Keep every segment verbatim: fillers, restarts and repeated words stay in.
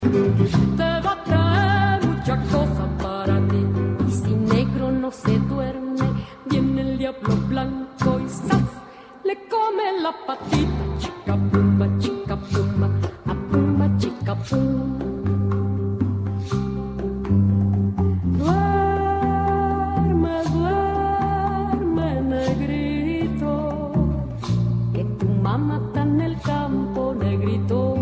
Te va a traer mucha cosa para ti. Y si negro no se duerme, viene el diablo blanco y ¡zas! Le come la patita. Chica pumba, chica pumba, a pumba, chica pum. Duerme, duerme, negrito, que tu mamá está en el campo, negrito.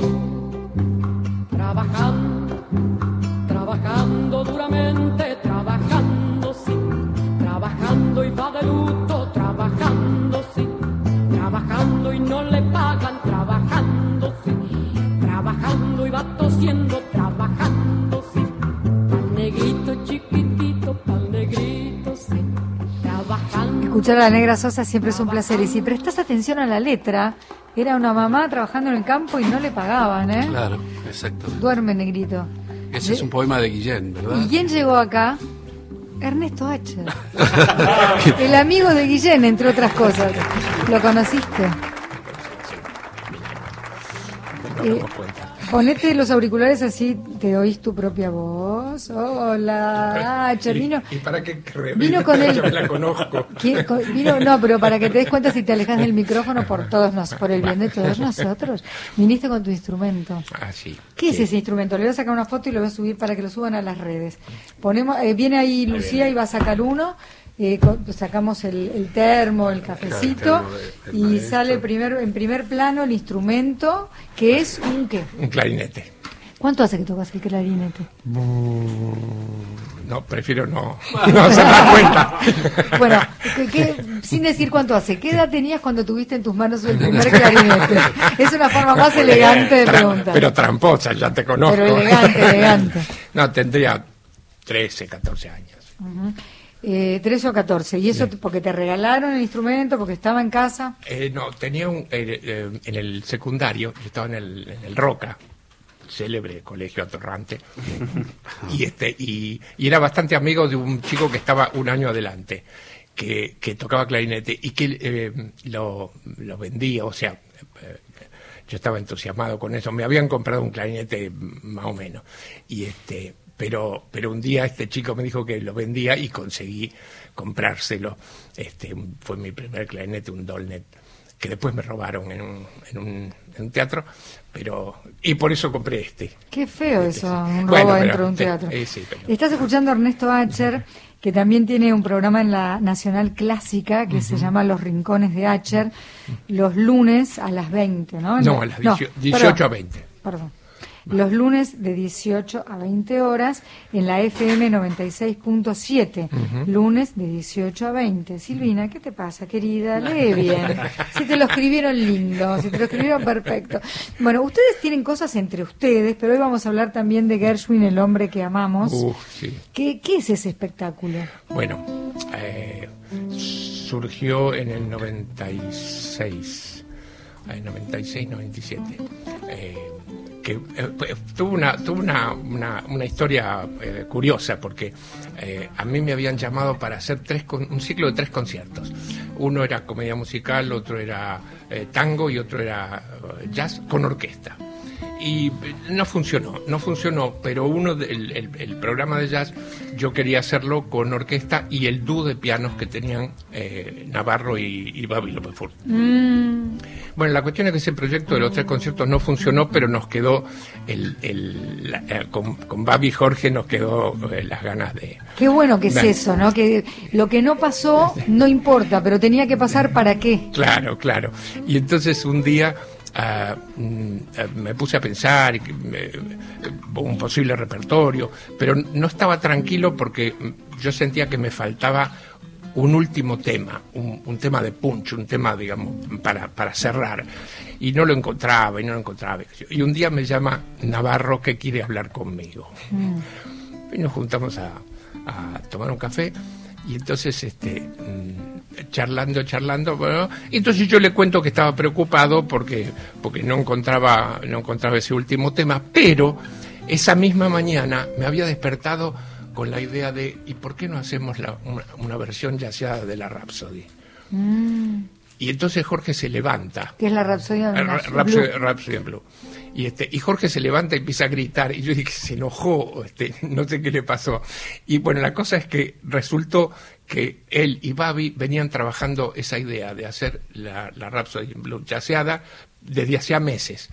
Trabajando, trabajando duramente, trabajando, sí, trabajando y va de luto, trabajando, sí, trabajando y no le pagan, trabajando, sí, trabajando y va tosiendo, trabajando, sí, pa'l negrito chiquitito, pa'l negrito, sí, trabajando. Escuchar a la Negra Sosa siempre es un placer, y si prestas atención a la letra, era una mamá trabajando en el campo y no le pagaban, ¿eh? Claro, exacto. Duerme, negrito. Ese es un poema de Guillén, ¿verdad? ¿Y quién llegó acá? Ernesto Acher. El amigo de Guillén, entre otras cosas. ¿Lo conociste? Eh, ponete los auriculares así te oís tu propia voz. Hola, Acher. Vino, ¿Y, y para qué vino con el, yo me la conozco. ¿Quién, con, vino, no, pero para que te des cuenta si te alejas del micrófono por todos nos, por el bien de todos nosotros. Viniste con tu instrumento. Ah, sí. ¿Qué sí. es ese instrumento? Le voy a sacar una foto y lo voy a subir para que lo suban a las redes. Ponemos, eh, viene ahí Lucía y va a sacar uno. Eh, con, sacamos el, el termo, el cafecito, el termo de, y maestro. sale primer, en primer plano el instrumento, que es un ¿qué? Un clarinete. ¿Cuánto hace que tocas el clarinete? No, prefiero no, no hacer la cuenta. Bueno, ¿qué, qué, sin decir cuánto hace, ¿qué edad tenías cuando tuviste en tus manos el primer clarinete? Es una forma más elegante de preguntar. Pero tramposa, ya te conozco. Pero elegante, elegante. No, tendría trece, catorce años. Uh-huh. Eh, trece o catorce, ¿y eso Sí. porque te regalaron el instrumento, porque estaba en casa? Eh, no, tenía un, eh, eh, en el secundario, yo estaba en el, en el Roca, célebre colegio atorrante, y este y, y era bastante amigo de un chico que estaba un año adelante, que, que tocaba clarinete y que eh, lo, lo vendía, o sea, eh, yo estaba entusiasmado con eso, me habían comprado un clarinete más o menos, y este pero pero un día este chico me dijo que lo vendía y conseguí comprárselo. Este fue mi primer clarinete, un Dolnet, que después me robaron en un, en un, en un teatro, pero y por eso compré este. Qué feo este, eso, un robo bueno, dentro pero, de un teatro. Eh, sí, pero... Estás escuchando a Ernesto Acher, que también tiene un programa en la Nacional Clásica que uh-huh. se llama Los Rincones de Acher, los lunes a las veinte, ¿no? No, a las dieciocho a veinte. Perdón. Los lunes de dieciocho a veinte horas en la F M noventa y seis punto siete. Uh-huh. Lunes de dieciocho a veinte. Silvina, ¿qué te pasa, querida? Lee bien. Si te lo escribieron lindo, si te lo escribieron perfecto. Bueno, ustedes tienen cosas entre ustedes, pero hoy vamos a hablar también de Gershwin, el hombre que amamos. Uh, sí. ¿Qué, ¿Qué es ese espectáculo? Bueno, eh, surgió en el noventa y seis, en noventa y seis, noventa y siete. Eh, que eh, tuvo una tuvo una, una, una historia eh, curiosa, porque eh, a mí me habían llamado para hacer tres con, un ciclo de tres conciertos. Uno era comedia musical, otro era eh, tango y otro era eh, jazz con orquesta. Y no funcionó, no funcionó, pero uno del el, el programa de jazz yo quería hacerlo con orquesta y el dúo de pianos que tenían eh, Navarro y, y Babi López Furt. Mm. Bueno, la cuestión es que ese proyecto de los tres conciertos no funcionó, pero nos quedó el, el, la, eh, con, con Babi y Jorge nos quedó eh, las ganas de... Qué bueno que es de, eso, ¿no? Que lo que no pasó no importa, pero tenía que pasar ¿para qué? Claro, claro. Y entonces un día... Uh, uh, me puse a pensar uh, un posible repertorio, pero no estaba tranquilo porque yo sentía que me faltaba un último tema, un, un tema de punch, un tema, digamos, para, para cerrar, y no lo encontraba, y no lo encontraba. Y un día me llama Navarro que quiere hablar conmigo. Mm. Y nos juntamos a, a tomar un café. Y entonces, este, charlando, charlando, bueno, entonces yo le cuento que estaba preocupado porque, porque no encontraba, no encontraba ese último tema, pero esa misma mañana me había despertado con la idea de, ¿y por qué no hacemos la, una, una versión jazzeada de la Rhapsody? Mm. Y entonces Jorge se levanta. Que es la Rapsodia en Ra- Blue. Rhapsody, Rhapsody in Blue. Y, este, y Jorge se levanta y empieza a gritar. Y yo dije, se enojó, este, no sé qué le pasó. Y bueno, la cosa es que resultó que él y Babi venían trabajando esa idea de hacer la, la Rhapsody in Blue jazzeada desde hacía meses.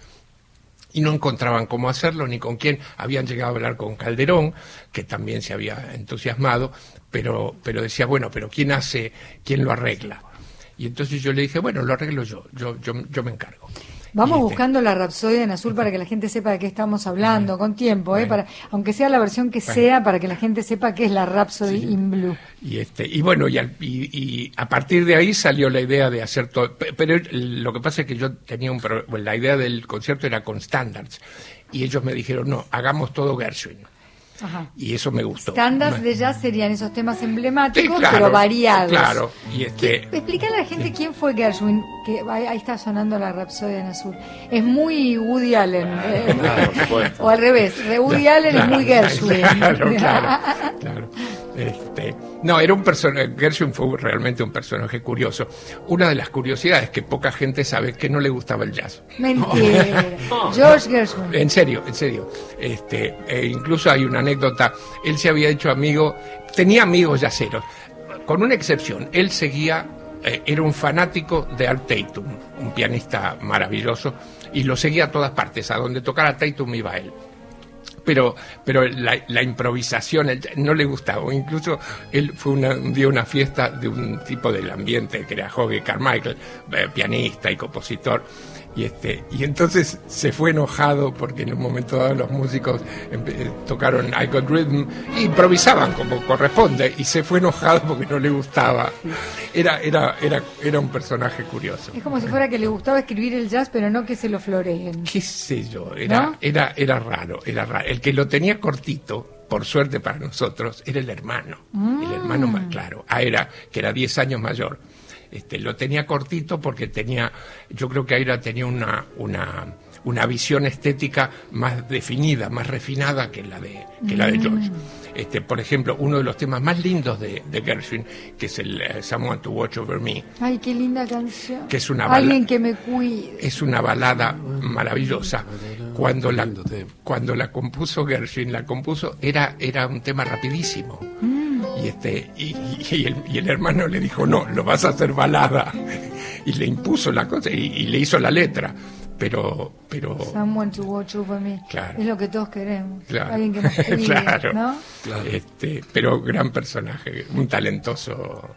Y no encontraban cómo hacerlo ni con quién. Habían llegado a hablar con Calderón, que también se había entusiasmado, pero, pero decía, bueno, pero ¿quién hace, quién lo arregla? Y entonces yo le dije, bueno, lo arreglo yo, yo, yo, yo me encargo. Vamos Y este, buscando la Rapsodia en azul para que la gente sepa de qué estamos hablando, con tiempo, ¿eh? Para, aunque sea la versión que Bueno. sea, para que la gente sepa qué es la Rhapsody Sí. in Blue. Y este y bueno, y, al- y, y a partir de ahí salió la idea de hacer todo. Pe- Pero lo que pasa es que yo tenía un pro- bueno, la idea del concierto era con standards. Y ellos me dijeron, no, hagamos todo Gershwin. Ajá. Y eso me gustó. Standards Me- de jazz serían esos temas emblemáticos, Sí, claro, pero variados. Claro, y este. Explícale a la gente quién fue Gershwin, que ahí, ahí está sonando la Rapsodia en azul. Es muy Woody Allen, eh, Claro, por supuesto. o al revés, de Woody Allen es muy Gershwin. Claro, claro, claro. Este, no, era un personaje, Gershwin fue realmente un personaje curioso. Una de las curiosidades que poca gente sabe es que no le gustaba el jazz. Mentira. George Gershwin. En serio, en serio. Este, e incluso hay una anécdota, él se había hecho amigo, tenía amigos yaceros, con una excepción, él seguía, eh, era un fanático de Art Tatum, un pianista maravilloso, y lo seguía a todas partes, a donde tocara Tatum iba él. Pero, pero la, la improvisación el- no le gustaba. Incluso él fue una, un día a una fiesta de un tipo del ambiente que era Hoagy Carmichael, eh, pianista y compositor. Y este y entonces se fue enojado porque en un momento dado los músicos empe- tocaron I Got Rhythm e improvisaban como corresponde, y se fue enojado porque no le gustaba. Era era era era un personaje curioso. Es como si fuera que le gustaba escribir el jazz, pero no que se lo floreen. Qué sé yo, era ¿No? era era raro, era raro. El que lo tenía cortito, por suerte para nosotros, era el hermano. El hermano más claro, Aira, que era diez años mayor. Este, lo tenía cortito porque tenía, yo creo que Aira tenía una, una, una visión estética más definida, más refinada que la de, que la de George. Este, por ejemplo, uno de los temas más lindos de, de Gershwin, que es el eh, Someone to Watch Over Me, Ay, qué linda canción. que es una bala- Alguien que me cuide. es una balada maravillosa. Cuando la, Lindo tema. cuando la compuso Gershwin, la compuso, era, era un tema rapidísimo. Y este y, y el, y el hermano le dijo, no, lo vas a hacer balada. Y le impuso la cosa y, y le hizo la letra. Pero, pero Someone to watch over me. Claro. Es lo que todos queremos. Claro. Alguien que nos cuide, Claro. ¿no? este, pero gran personaje, un talentoso.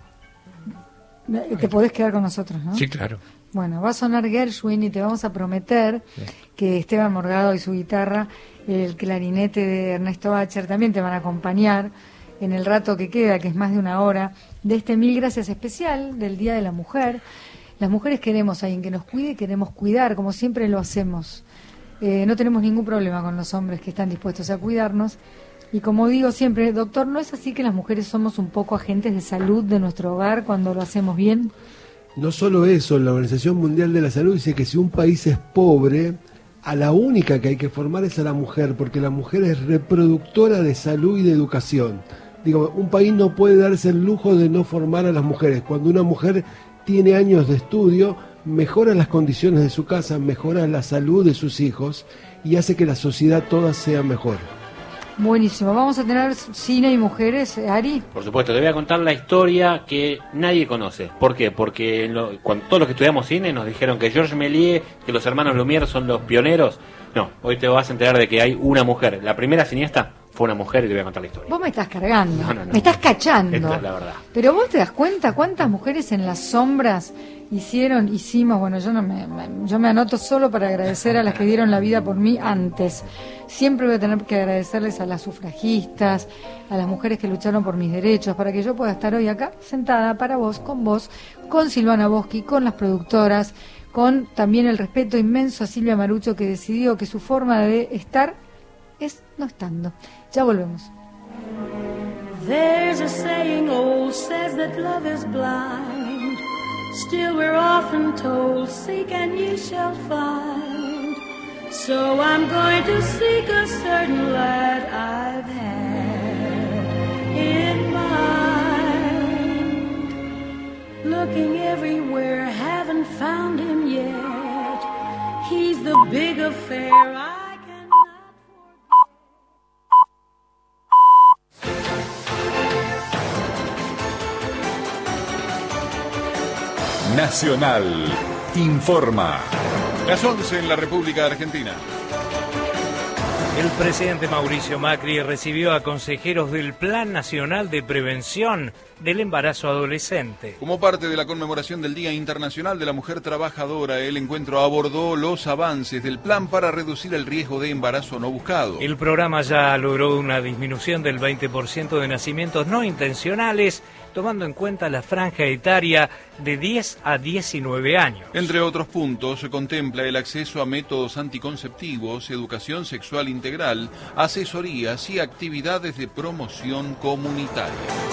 Te podés quedar con nosotros, ¿no? Sí, claro. Bueno, va a sonar Gershwin y te vamos a prometer que Esteban Morgado y su guitarra, el clarinete de Ernesto Bacher también te van a acompañar en el rato que queda, que es más de una hora, de este Mil Gracias especial del Día de la Mujer. Las mujeres queremos a alguien que nos cuide, queremos cuidar, como siempre lo hacemos. Eh, no tenemos ningún problema con los hombres que están dispuestos a cuidarnos. Y como digo siempre, doctor, ¿no es así que las mujeres somos un poco agentes de salud de nuestro hogar cuando lo hacemos bien? No solo eso, la Organización Mundial de la Salud dice que si un país es pobre, a la única que hay que formar es a la mujer, porque la mujer es reproductora de salud y de educación. Digo, un país no puede darse el lujo de no formar a las mujeres. Cuando una mujer tiene años de estudio, mejora las condiciones de su casa, mejora la salud de sus hijos y hace que la sociedad toda sea mejor. Buenísimo. Vamos a tener cine y mujeres, eh, Ari. Por supuesto, te voy a contar la historia que nadie conoce. ¿Por qué? Porque lo- cuando todos los que estudiamos cine nos dijeron que Georges Méliès, que los hermanos Lumière son los pioneros. No, hoy te vas a enterar de que hay una mujer. La primera cineasta fue una mujer y te voy a contar la historia. Vos me estás cargando, No, no, no. me estás cachando. Esta es la verdad. Pero vos te das cuenta cuántas mujeres en las sombras hicieron, hicimos, bueno, yo no me, me- yo me anoto solo para agradecer a las que dieron la vida por mí antes. Siempre voy a tener que agradecerles a las sufragistas, a las mujeres que lucharon por mis derechos, para que yo pueda estar hoy acá sentada para vos, con vos, con Silvana Boschi, con las productoras, con también el respeto inmenso a Silvia Marucho, que decidió que su forma de estar es no estando. Ya volvemos. There's a saying old says that love is blind. Still we're often told, seek and ye shall find. So I'm going to seek a certain lad I've had in mind. Looking everywhere, have big affair I cannot forget. Nacional informa. Las once en la República Argentina. El presidente Mauricio Macri recibió a consejeros del Plan Nacional de Prevención del Embarazo Adolescente. Como parte de la conmemoración del Día Internacional de la Mujer Trabajadora, el encuentro abordó los avances del plan para reducir el riesgo de embarazo no buscado. El programa ya logró una disminución del veinte por ciento de nacimientos no intencionales, tomando en cuenta la franja etaria de diez a diecinueve años. Entre otros puntos, se contempla el acceso a métodos anticonceptivos, educación sexual integral, asesorías y actividades de promoción comunitaria.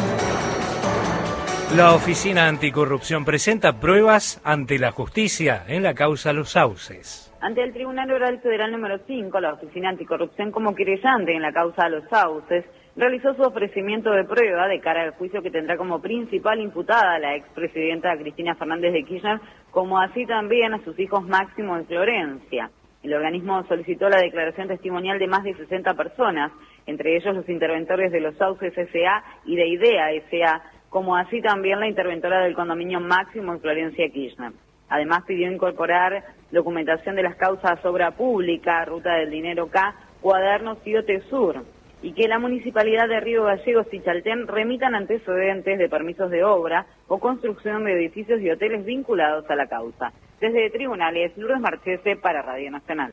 La Oficina Anticorrupción presenta pruebas ante la justicia en la causa Los Sauces. Ante el Tribunal Oral Federal número cinco, la Oficina Anticorrupción como querellante en la causa Los Sauces realizó su ofrecimiento de prueba de cara al juicio que tendrá como principal imputada a la expresidenta Cristina Fernández de Kirchner, como así también a sus hijos Máximo y Florencia. El organismo solicitó la declaración testimonial de más de sesenta personas, entre ellos los interventores de Los Sauces S A y de IDEA S A, como así también la interventora del condominio Máximo y Florencia Kirchner. Además pidió incorporar documentación de las causas Obra Pública, Ruta del Dinero K, Cuadernos y OTESUR, y que la Municipalidad de Río Gallegos y Chaltén remitan antecedentes de permisos de obra o construcción de edificios y hoteles vinculados a la causa. Desde Tribunales, Lourdes Marchese para Radio Nacional.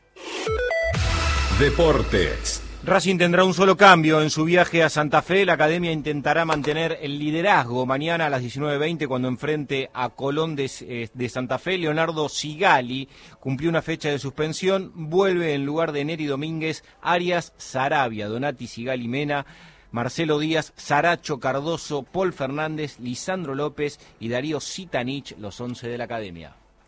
Deportes. Racing tendrá un solo cambio en su viaje a Santa Fe. La academia intentará mantener el liderazgo mañana a las diecinueve veinte cuando enfrente a Colón de, eh, de Santa Fe. Leonardo Sigali cumplió una fecha de suspensión. Vuelve en lugar de Neri Domínguez, Arias Sarabia, Donati Sigali Mena, Marcelo Díaz, Saracho Cardoso, Paul Fernández, Lisandro López y Darío Sitanich, los once de la academia.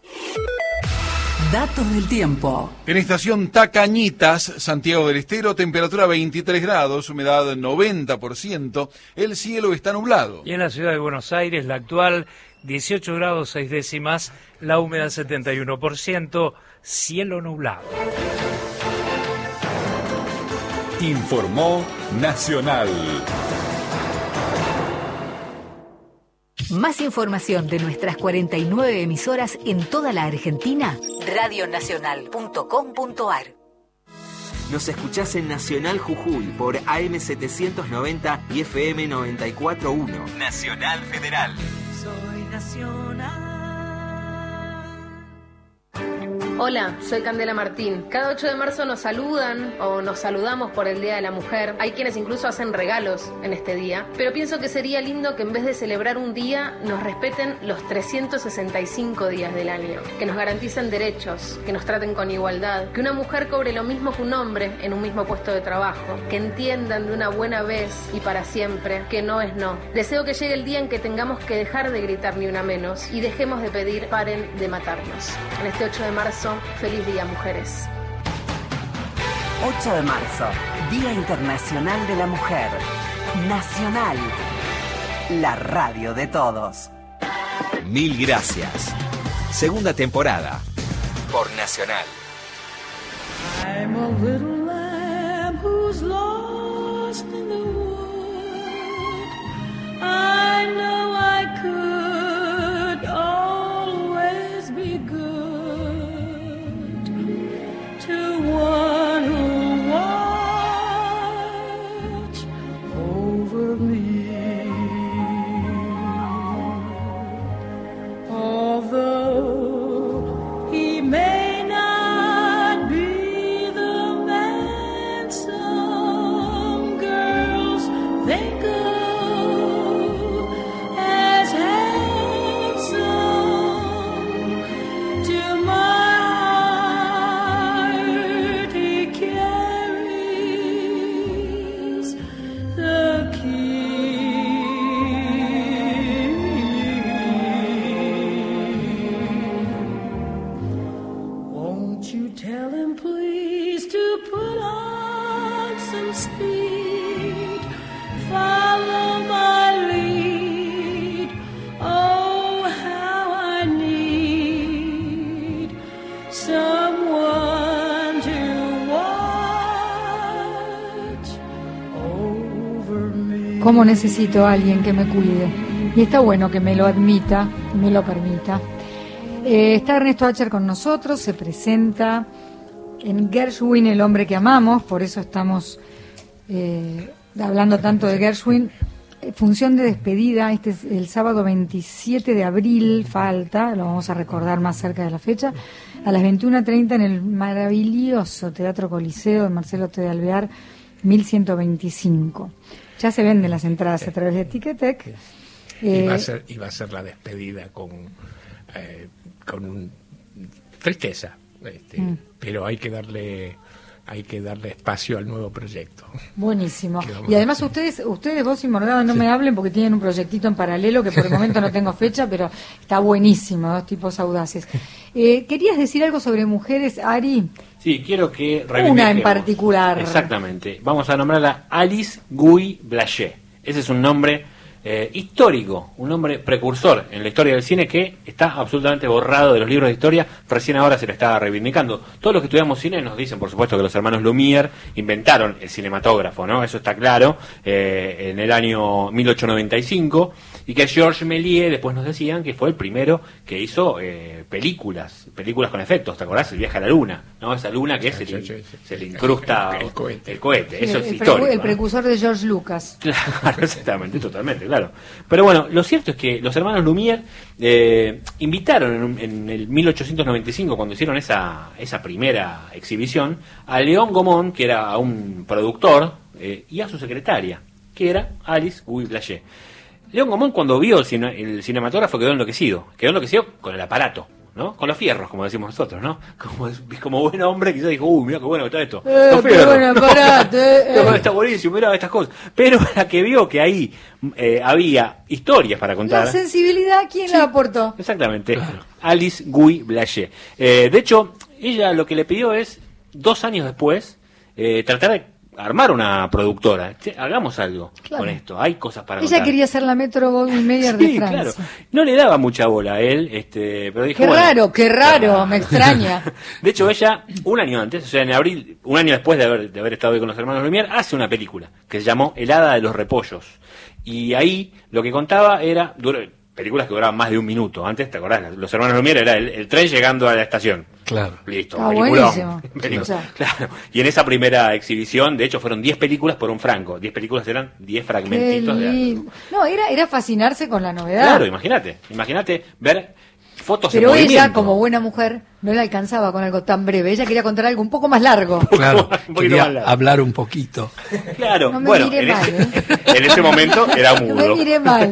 Datos del tiempo. En estación Tacañitas, Santiago del Estero, temperatura veintitrés grados, humedad noventa por ciento, el cielo está nublado. Y en la ciudad de Buenos Aires, la actual, dieciocho grados seis décimas, la humedad setenta y uno por ciento, cielo nublado. Informó Nacional. Más información de nuestras cuarenta y nueve emisoras en toda la Argentina, radionacional punto com punto ar. Nos escuchás en Nacional Jujuy por A M setecientos noventa y F M noventa y cuatro punto uno. Nacional Federal. Soy nacional. Hola, soy Candela Martín. Cada ocho de marzo nos saludan o nos saludamos por el Día de la Mujer. Hay quienes incluso hacen regalos en este día. Pero pienso que sería lindo que en vez de celebrar un día, nos respeten los trescientos sesenta y cinco días del año. Que nos garanticen derechos, que nos traten con igualdad. Que una mujer cobre lo mismo que un hombre en un mismo puesto de trabajo. Que entiendan de una buena vez y para siempre que no es no. Deseo que llegue el día en que tengamos que dejar de gritar ni una menos y dejemos de pedir paren de matarnos. En este ocho de marzo, feliz día, mujeres. ocho de marzo, Día Internacional de la Mujer. Nacional, la radio de todos. Mil gracias. Segunda temporada por Nacional. I'm a little lamb who's lost in the wood. I know I could always be good to one who'll watch over me. Although he may not be the man some girls think of as handsome, to my heart he carries the key. Won't you tell him please to put on some speed, follow my lead, oh how I need someone cómo necesito a alguien que me cuide. Y está bueno que me lo admita, que me lo permita. Eh, está Ernesto Acher con nosotros, se presenta en Gershwin, el hombre que amamos, por eso estamos eh, hablando tanto de Gershwin. Función de despedida, este es el sábado veintisiete de abril, falta, lo vamos a recordar más cerca de la fecha, a las veintiuna treinta en el maravilloso Teatro Coliseo de Marcelo T. de Alvear, mil ciento veinticinco. Ya se venden las entradas a través de Ticketek. Y Eh, va a ser, y va a ser la despedida con, eh, con un, tristeza, este, Mm. pero hay que darle hay que darle espacio al nuevo proyecto. Buenísimo. Que vamos Y además a- ustedes, ustedes vos y Morgado no me hablen porque tienen un proyectito en paralelo que por el momento no tengo fecha, pero está buenísimo, dos tipos audaces. Eh, ¿Querías decir algo sobre mujeres, Ari? Sí, quiero que Una reivindiquemos. en particular. Exactamente. Vamos a nombrarla Alice Guy Blaché. Ese es un nombre eh, histórico, un nombre precursor en la historia del cine que está absolutamente borrado de los libros de historia. Recién ahora se le está reivindicando. Todos los que estudiamos cine nos dicen, por supuesto, que los hermanos Lumière inventaron el cinematógrafo, ¿no? Eso está claro, eh, en el año mil ochocientos noventa y cinco, y que Georges Méliès después nos decían que fue el primero que hizo eh, películas, películas con efectos. ¿Te acordás? El viaje a la luna, ¿no? Esa luna que se, le, se le incrusta El cohete. el cohete. Eso el, es el histórico. precu- el ¿no? precursor de George Lucas. Claro, exactamente, totalmente, claro. Pero bueno, lo cierto es que los hermanos Lumière eh, invitaron en, un- en el mil ochocientos noventa y cinco, cuando hicieron esa, esa primera exhibición, a Léon Gaumont, que era un productor, eh, y a su secretaria, que era Alice Guy Blaché. Léon Gaumont, cuando vio el, cine- el cinematógrafo, quedó enloquecido. Quedó enloquecido con el aparato, ¿no? Con los fierros, como decimos nosotros, ¿no? Como, como buen hombre, quizás dijo, uy, mira qué bueno que está esto. Eh, Los qué fierros. buen aparato, eh, eh. Está buenísimo, mira estas cosas. Pero la que vio que ahí eh, había historias para contar. La sensibilidad, ¿quién la aportó? Exactamente. Alice Guy Blaché. Eh, de hecho, ella lo que le pidió es, dos años después, eh, tratar de armar una productora. Che, hagamos algo Claro. con esto. Hay cosas para Ella contar. quería ser la Metro Goldwyn Mayer Sí, de Francia. claro. No le daba mucha bola a él, este, pero dijo, Qué bueno, raro, qué raro, me extraña. de hecho, ella, un año antes, o sea, en abril, un año después de haber, de haber estado ahí con los hermanos Lumière, hace una película que se llamó El Hada de los Repollos. Y ahí lo que contaba era, duró, películas que duraban más de un minuto. Antes, ¿te acordás? Los hermanos Lumière era el, el tren llegando a la estación. Claro. Listo, Ah, peliculón. buenísimo. Película. Sí. Claro. Y en esa primera exhibición, de hecho, fueron diez películas por un franco. diez películas eran diez Qué fragmentitos de... lindo. No, era, era fascinarse con la novedad. Claro, imagínate. Imagínate ver fotos Pero en ella, movimiento. como buena mujer, no le alcanzaba con algo tan breve. Ella quería contar algo un poco más largo. Claro, Un poquito quería más largo. hablar un poquito. Claro, No me bueno, mire en, mal, ese, ¿eh? en ese momento era No mudo. me miré mal.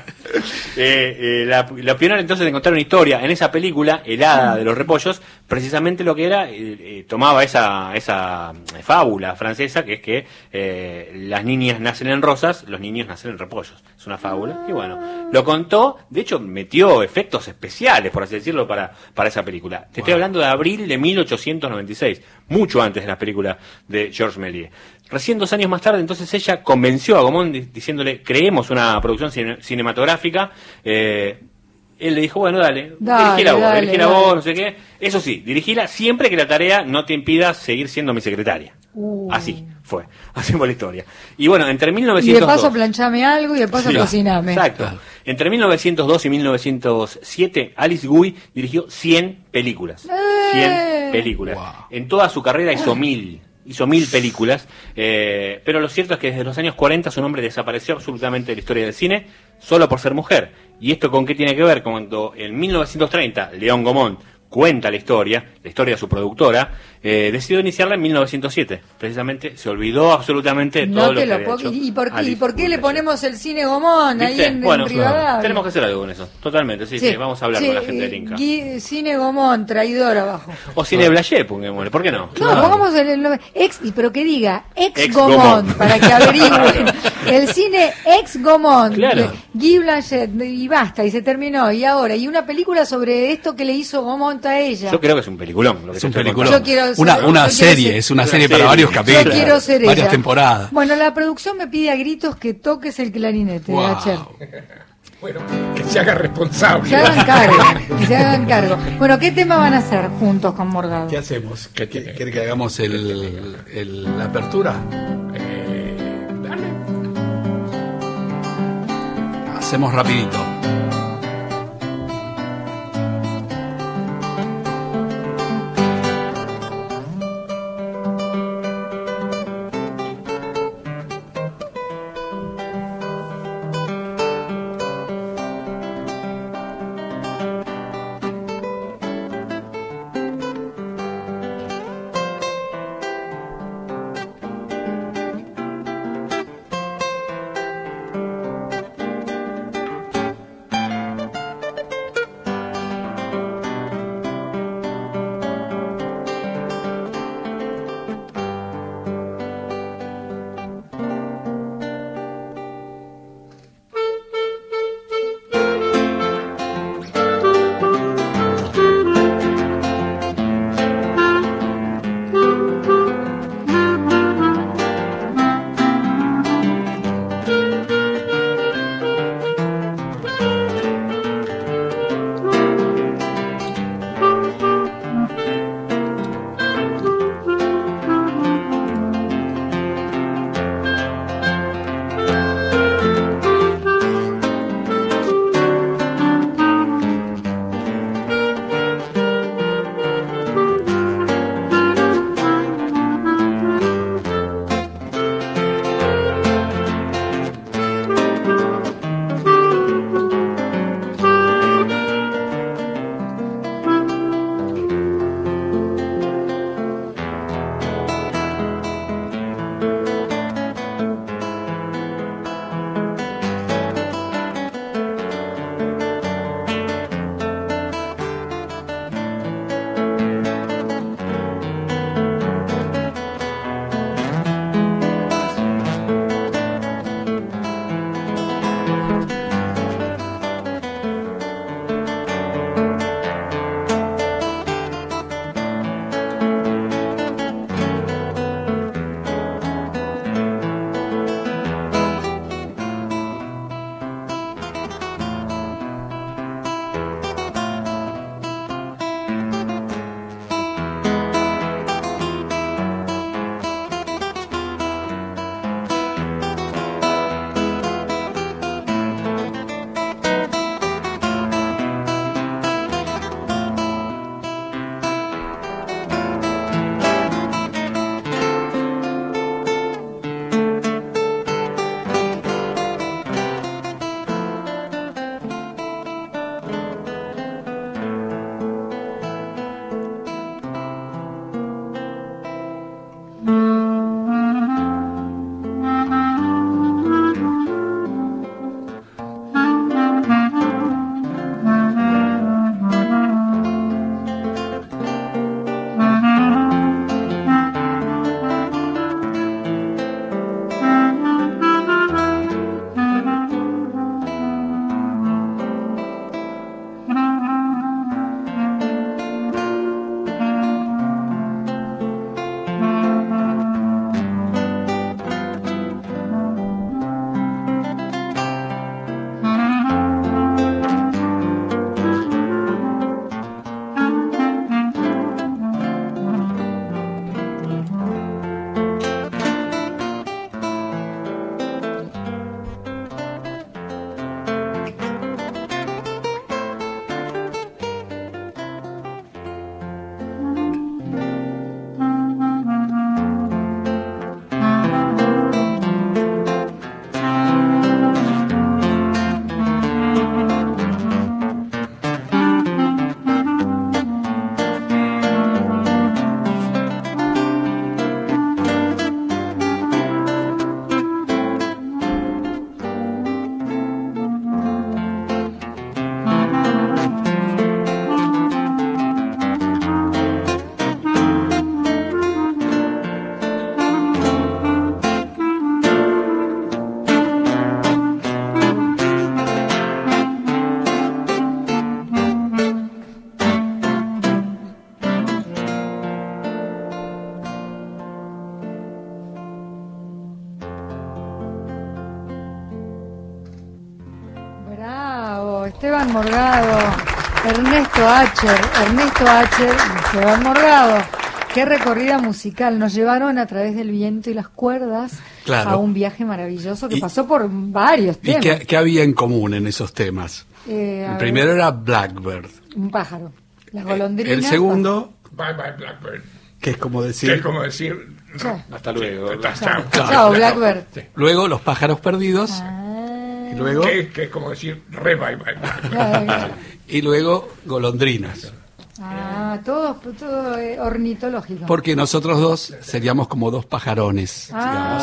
Eh, eh, la, la pionera entonces de contar una historia en esa película, El Hada de los Repollos, precisamente lo que era, eh, eh, tomaba esa, esa fábula francesa, que es que eh, las niñas nacen en rosas, los niños nacen en repollos. Es una fábula. Y bueno, lo contó, de hecho metió efectos especiales, por así decirlo, para, para esa película. Te estoy hablando de abril de mil ochocientos noventa y seis, mucho antes de la película de Georges Méliès. Recién dos años más tarde, entonces ella convenció a Gaumont di- diciéndole, creemos una producción cine- cinematográfica. Eh, él le dijo, bueno, dale, Dale, dirigila vos, dale, dirigila dale. vos, no sé qué. Eso sí, dirigila siempre que la tarea no te impida seguir siendo mi secretaria. Uh. Así fue, así fue la historia. Y bueno, entre mil Y de novecientos dos... paso planchame algo y de paso Sí, cociname. Exacto. Entre mil novecientos dos y mil novecientos siete, Alice Guy dirigió cien películas. ¡Eh! cien películas. En toda su carrera hizo mil. Hizo mil películas. Eh, pero lo cierto es que desde los años cuarenta su nombre desapareció absolutamente de la historia del cine, solo por ser mujer. ¿Y esto con qué tiene que ver? Cuando en mil novecientos treinta, Léon Gaumont cuenta la historia, la historia de su productora, eh, decidió iniciarla en mil novecientos siete. Precisamente se olvidó absolutamente de todo No lo te que lo había puedo. hecho ¿Y y por qué, Alice y por qué Guy le Blaché. ponemos el cine Gomón ahí ¿Viste? en, Bueno, en Rivadavia? tenemos que hacer algo con eso, totalmente, sí, sí, vamos a hablar Sí, con la gente del eh, Inca. Gui- Cine Gomón, traidor abajo. O Cine Blaché, pongámosle, ¿por qué no? No, pongamos el, el nombre. Ex, y pero que diga ex, Ex Gomón, Gaumont. para que averigüen. El cine ex Gomón, Claro. de Guy Blanchet, y basta, y se terminó. Y ahora, y una película sobre esto que le hizo Gomont a ella. Yo creo que es un peliculón. Lo que Es un te estoy peliculón. Yo quiero ser- Una, yo una quiero serie, ser- es una, Una serie para serie. varios Yo capítulos. Yo quiero ser varias ella. temporadas. Bueno, la producción me pide a gritos que toques el clarinete, Wow. Acher. Bueno, que se haga responsable. Se hagan cargo, que se hagan cargo. Bueno, ¿qué tema van a hacer juntos con Morgado? ¿Qué hacemos? ¿Qué- qué- ¿Quiere que hagamos el, el- la apertura? Eh, dale. hacemos rapidito. Esteban Morgado, Ernesto Acher, Ernesto Acher y Esteban Morgado. Qué recorrida musical, nos llevaron a través del viento y las cuerdas Claro. a un viaje maravilloso que Y- pasó por varios ¿Y temas. qué, qué había en común en esos temas? Eh, a El ver, primero era Blackbird. un pájaro. Las golondrinas. El segundo, Bye bye Blackbird. que es como decir... Que es como decir... Chao. Hasta luego. Chao, Chao, Chao, Blackbird. Sí. Luego Los pájaros perdidos. Y luego, Que, que es como decir re bye bye Blackbird. Claro, claro. y luego Golondrinas. Ah, todo, todo eh, ornitológico. Porque nosotros dos seríamos como dos pajarones,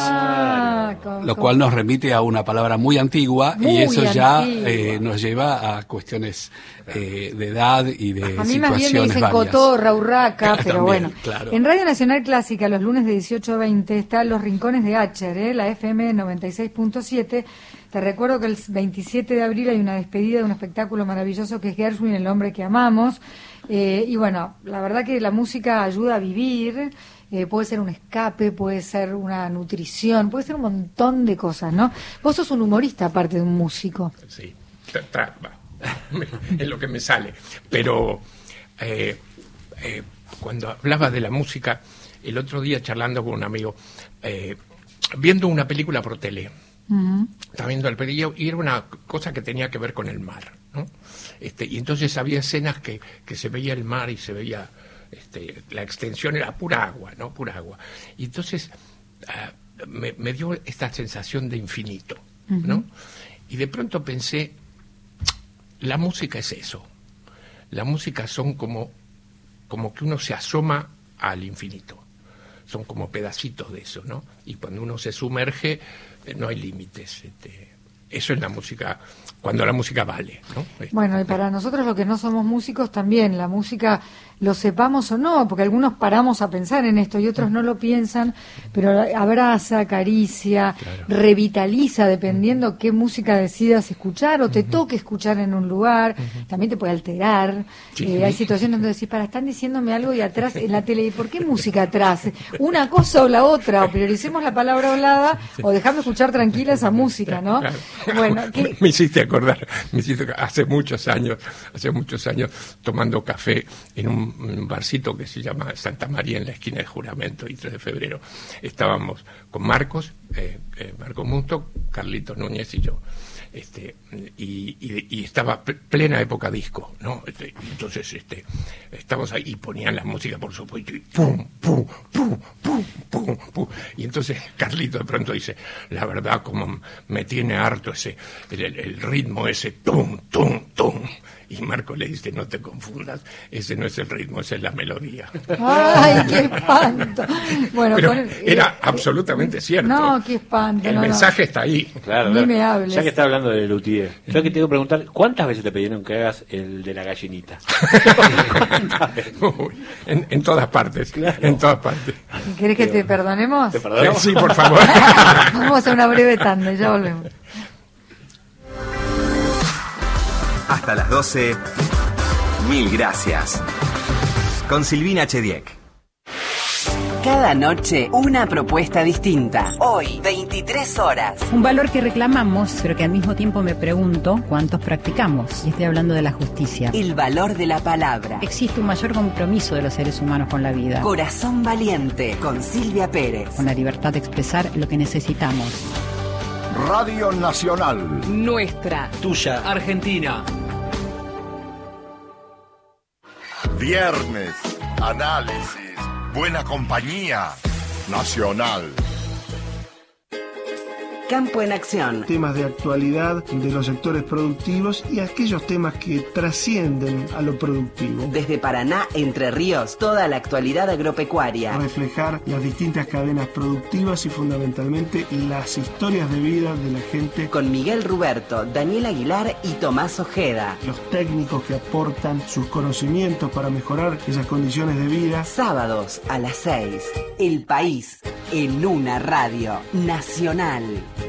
Ah, con- digamos. Lo con- cual nos remite a una palabra muy antigua Muy y eso ya antigua. eh, nos lleva a cuestiones eh, de edad y de A mí más situaciones bien me dicen varias. cotorra, urraca, pero También, bueno. claro. En Radio Nacional Clásica, los lunes de dieciocho a veinte, están Los Rincones de Acher, ¿eh? La F M noventa y seis punto siete. Te recuerdo que el veintisiete de abril hay una despedida de un espectáculo maravilloso que es Gershwin, el hombre que amamos. Eh, y bueno, la verdad que la música ayuda a vivir. Eh, puede ser un escape, puede ser una nutrición, puede ser un montón de cosas, ¿no? Vos sos un humorista aparte de un músico. Sí, tra- tra- va. Es lo que me sale. Pero eh, eh, cuando hablaba de la música, el otro día charlando con un amigo, eh, viendo una película por tele, Ujú. estaba viendo el película y era una cosa que tenía que ver con el mar, ¿no? Este, y entonces había escenas que, que se veía el mar y se veía, este, la extensión era pura agua, ¿no? Pura agua. Y entonces ah, me, me dio esta sensación de infinito, ¿no? Ujú. Y de pronto pensé, la música es eso. La música son como, como que uno se asoma al infinito. Son como pedacitos de eso, ¿no? Y cuando uno se sumerge, eh, no hay límites. Este, eso es la música, cuando la música vale, ¿no? Este, Bueno, y para nosotros los que no somos músicos también, la música, lo sepamos o no, porque algunos paramos a pensar en esto y otros no lo piensan, pero abraza, acaricia, revitaliza, dependiendo qué música decidas escuchar o te toque escuchar en un lugar, también te puede alterar. Sí. Eh, hay situaciones donde decís, para, están diciéndome algo y atrás en la tele, ¿y por qué música atrás? Una cosa o la otra, o prioricemos la palabra hablada o dejame escuchar tranquila esa música, ¿no? Claro. Bueno, ¿qué- Me hiciste acordar, me hiciste acordar, hace muchos años, hace muchos años, tomando café en un, un barcito que se llama Santa María en la esquina de Juramento y tres de febrero. Estábamos con Marcos, eh, eh, Marcos Musto, Carlitos Núñez y yo. Este, y, y, y estaba pl- plena época disco, ¿no? Este, entonces, este, estábamos ahí y ponían la música, por supuesto, y pum, pum, pum, pum, pum, pum. Y entonces Carlito de pronto dice, la verdad, como me tiene harto ese, el, el- el ritmo ese, tum, tum, tum. Y Marco le dice, no te confundas, ese no es el ritmo, esa es la melodía. ¡Ay, qué espanto! Bueno, Pero con- era eh, absolutamente cierto. No, qué espanto. El no, no. mensaje está ahí. Claro, Ni claro. me hables. Ya que está hablando de Luthier, yo que te tengo que preguntar, ¿cuántas veces te pidieron que hagas el de la gallinita? Uy, en, en todas partes, en todas partes. ¿Querés que te perdonemos? ¿Te perdonamos? Sí, por favor. Vamos a hacer una breve tanda y ya volvemos. Hasta las doce. Mil gracias. Con Silvina Chediek. Cada noche una propuesta distinta. Hoy, veintitrés horas. Un valor que reclamamos, pero que al mismo tiempo me pregunto cuántos practicamos. Y estoy hablando de la justicia. El valor de la palabra. Existe un mayor compromiso de los seres humanos con la vida. Corazón valiente, con Silvia Pérez. Con la libertad de expresar lo que necesitamos. Radio Nacional. Nuestra. Tuya. Argentina. Viernes. Análisis. Buena compañía. Nacional. Campo en acción. Temas de actualidad de los sectores productivos y aquellos temas que trascienden a lo productivo. Desde Paraná, Entre Ríos, toda la actualidad agropecuaria. Reflejar las distintas cadenas productivas y fundamentalmente las historias de vida de la gente. Con Miguel Ruberto, Daniel Aguilar y Tomás Ojeda. Los técnicos que aportan sus conocimientos para mejorar esas condiciones de vida. Sábados a las seis. El País en una radio nacional.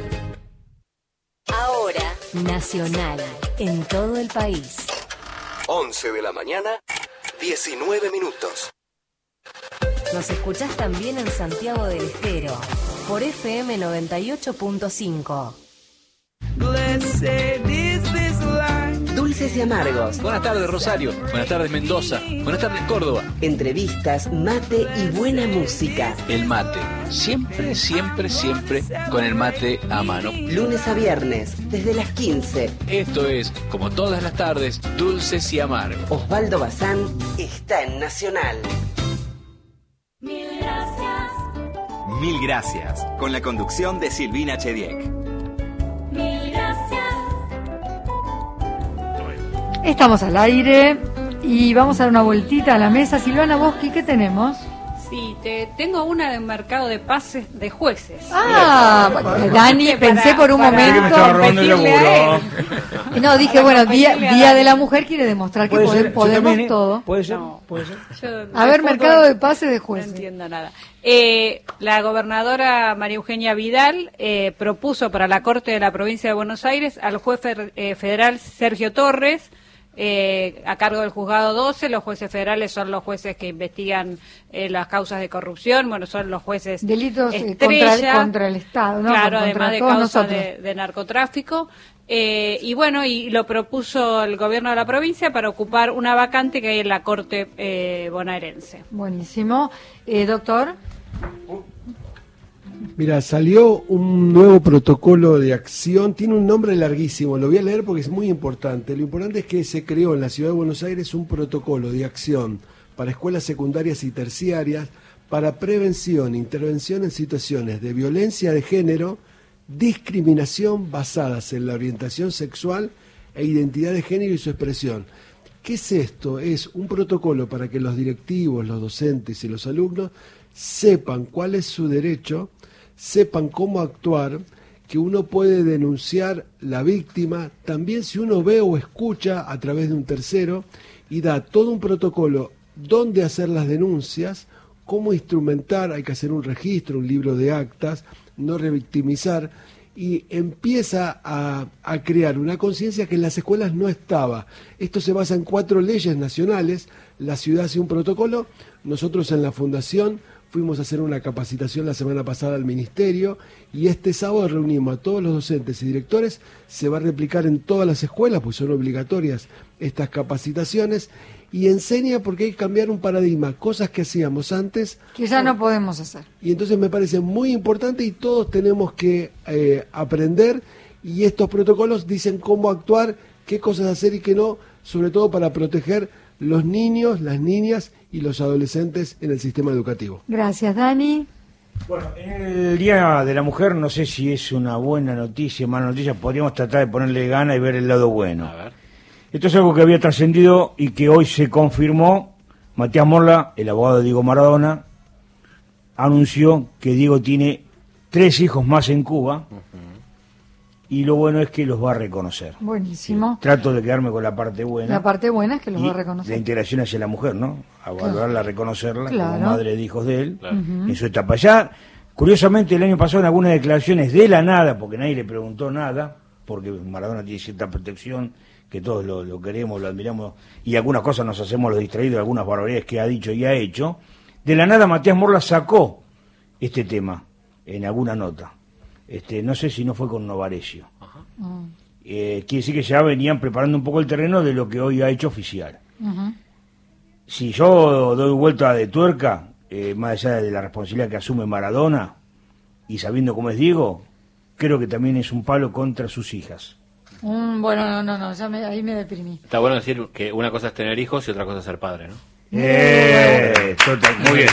Ahora, Nacional, en todo el país. once de la mañana, diecinueve minutos. Nos escuchás también en Santiago del Estero, por F M noventa y ocho punto cinco. Dulces y amargos. Buenas tardes, Rosario. Buenas tardes, Mendoza. Buenas tardes, Córdoba. Entrevistas, mate y buena música. El mate. Siempre, siempre, siempre con el mate a mano. Lunes a viernes, desde las quince. Esto es, como todas las tardes, Dulces y Amargos. Osvaldo Bazán está en Nacional. Mil gracias. Mil gracias, con la conducción de Silvina Chediek. Mil gracias. Estamos al aire y vamos a dar una vueltita a la mesa. Silvana Boschi, ¿qué tenemos? Sí, te, tengo una de un mercado de pases de jueces. Ah, bueno, Dani, Para- pensé por un para momento. que me estaba robando el competirle a laburo. él. No, dije, bueno, día, día de la mujer quiere demostrar que Puede poder- ser, yo podemos también, ¿eh? todo. Puede ser, puede ser. Yo A ver, fútbol mercado de pases de jueces. No entiendo nada. Eh, la gobernadora María Eugenia Vidal eh, propuso para la Corte de la Provincia de Buenos Aires al juez fer- eh, federal Sergio Torres, eh, a cargo del juzgado doce. Los jueces federales son los jueces que investigan eh, las causas de corrupción, bueno, son los jueces Delitos eh, estrella, contra, contra el Estado, ¿no? claro, Contra además de todos causas nosotros. de, de narcotráfico. Eh, y bueno, y lo propuso el gobierno de la provincia para ocupar una vacante que hay en la Corte eh, bonaerense. Buenísimo. Eh, doctor. Mira, salió un nuevo protocolo de acción, tiene un nombre larguísimo, lo voy a leer porque es muy importante. Lo importante es que se creó en la Ciudad de Buenos Aires un protocolo de acción para escuelas secundarias y terciarias para prevención e intervención en situaciones de violencia de género, discriminación basadas en la orientación sexual e identidad de género y su expresión. ¿Qué es esto? Es un protocolo para que los directivos, los docentes y los alumnos sepan cuál es su derecho, sepan cómo actuar, que uno puede denunciar la víctima, también si uno ve o escucha a través de un tercero, y da todo un protocolo dónde hacer las denuncias, cómo instrumentar, hay que hacer un registro, un libro de actas, no revictimizar, y empieza a, a crear una conciencia que en las escuelas no estaba. Esto se basa en cuatro leyes nacionales, la ciudad hace un protocolo, nosotros en la fundación fuimos a hacer una capacitación la semana pasada al ministerio y este sábado reunimos a todos los docentes y directores, se va a replicar en todas las escuelas, pues son obligatorias estas capacitaciones, y enseña porque hay que cambiar un paradigma, cosas que hacíamos antes Que ya no podemos hacer. y entonces me parece muy importante y todos tenemos que eh, aprender, y estos protocolos dicen cómo actuar, qué cosas hacer y qué no, sobre todo para proteger los niños, las niñas y los adolescentes en el sistema educativo. Gracias, Dani. Bueno, en el Día de la Mujer no sé si es una buena noticia, mala noticia, podríamos tratar de ponerle gana y ver el lado bueno. A ver. Esto es algo que había trascendido y que hoy se confirmó. Matías Morla, el abogado de Diego Maradona, anunció que Diego tiene tres hijos más en Cuba, y lo bueno es que los va a reconocer. Buenísimo. Trato de quedarme con la parte buena. La parte buena es que los y va a reconocer. la integración hacia la mujer, ¿no? A valorarla, a reconocerla Claro. como madre de hijos de él, Claro. Ujú. en su etapa. Ya, curiosamente, el año pasado en algunas declaraciones de la nada, porque nadie le preguntó nada, porque Maradona tiene cierta protección, que todos lo, lo queremos, lo admiramos, y algunas cosas nos hacemos los distraídos, algunas barbaridades que ha dicho y ha hecho, de la nada Matías Morla sacó este tema en alguna nota. Este, no sé si no fue con Novarecio. Mm. Eh, quiere decir que ya venían preparando un poco el terreno de lo que hoy ha hecho oficial. Ujú. Si yo doy vuelta de tuerca, eh, más allá de la responsabilidad que asume Maradona, y sabiendo cómo es Diego, creo que también es un palo contra sus hijas. Mm, bueno, no, no, no, ya me, ahí me deprimí. Está bueno decir que una cosa es tener hijos y otra cosa es ser padre, ¿no? Eh, total, muy bien.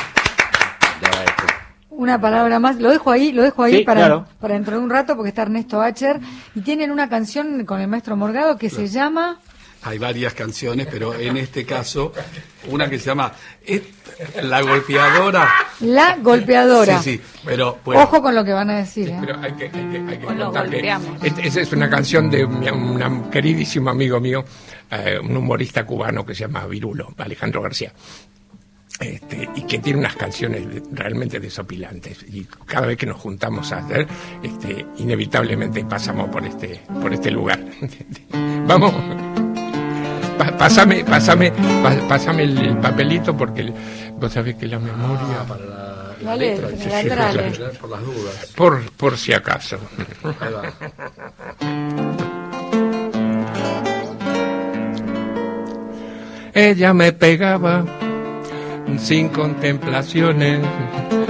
Una palabra más, lo dejo ahí, lo dejo ahí Sí, para, claro. para dentro de un rato porque está Ernesto Acher y tienen una canción con el maestro Morgado que se llama Hay varias canciones, pero en este caso, una que se llama eh, La Golpeadora. La Golpeadora. Sí, sí, pero bueno, Ojo con lo que van a decir. ¿eh? Pero hay que, hay que, hay que O lo contar que golpeamos. es- esa es una canción de mi- un queridísimo amigo mío, eh, un humorista cubano que se llama Virulo, Alejandro García. Este, y que tiene unas canciones de- realmente desopilantes, y cada vez que nos juntamos a hacer, este, inevitablemente pasamos por este por este lugar. Vamos, pa- pásame pásame pa- pásame el, el papelito, porque el- vos sabés que la memoria para la, La letra, sí, la sí, trale. claro, por las dudas. por por si acaso. Ahí va. Ella me pegaba sin contemplaciones,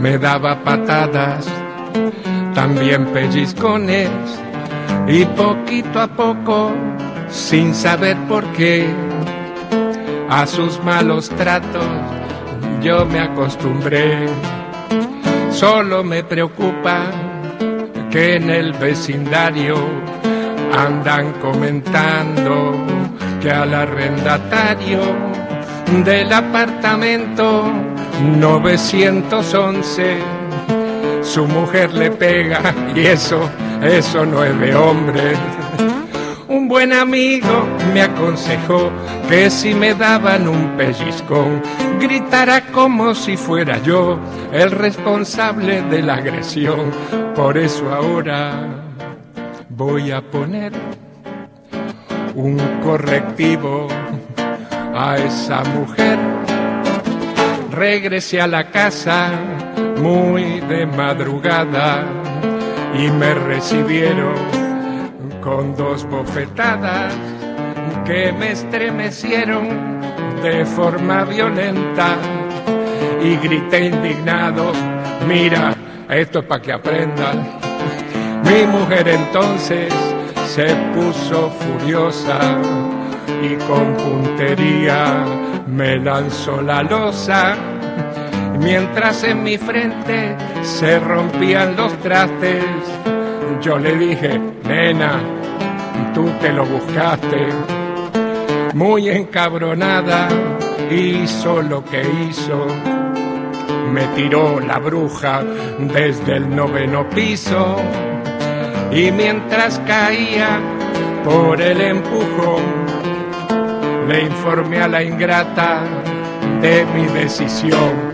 me daba patadas, también pellizcones, y poquito a poco, sin saber por qué, a sus malos tratos yo me acostumbré. Solo me preocupa que en el vecindario andan comentando que al arrendatario del apartamento novecientos once su mujer le pega, y eso, eso no es de hombre. Un buen amigo me aconsejó que si me daban un pellizcón, gritara como si fuera yo el responsable de la agresión. Por eso ahora voy a poner un correctivo a esa mujer. Regresé a la casa muy de madrugada y me recibieron con dos bofetadas que me estremecieron de forma violenta, y grité indignado: mira, esto es para que aprendan. Mi mujer entonces se puso furiosa y con puntería me lanzó la losa, mientras en mi frente se rompían los trastes. Yo le dije: nena, tú te lo buscaste. Muy encabronada hizo lo que hizo, me tiró la bruja desde el noveno piso, y mientras caía por el empujón le informé a la ingrata de mi decisión.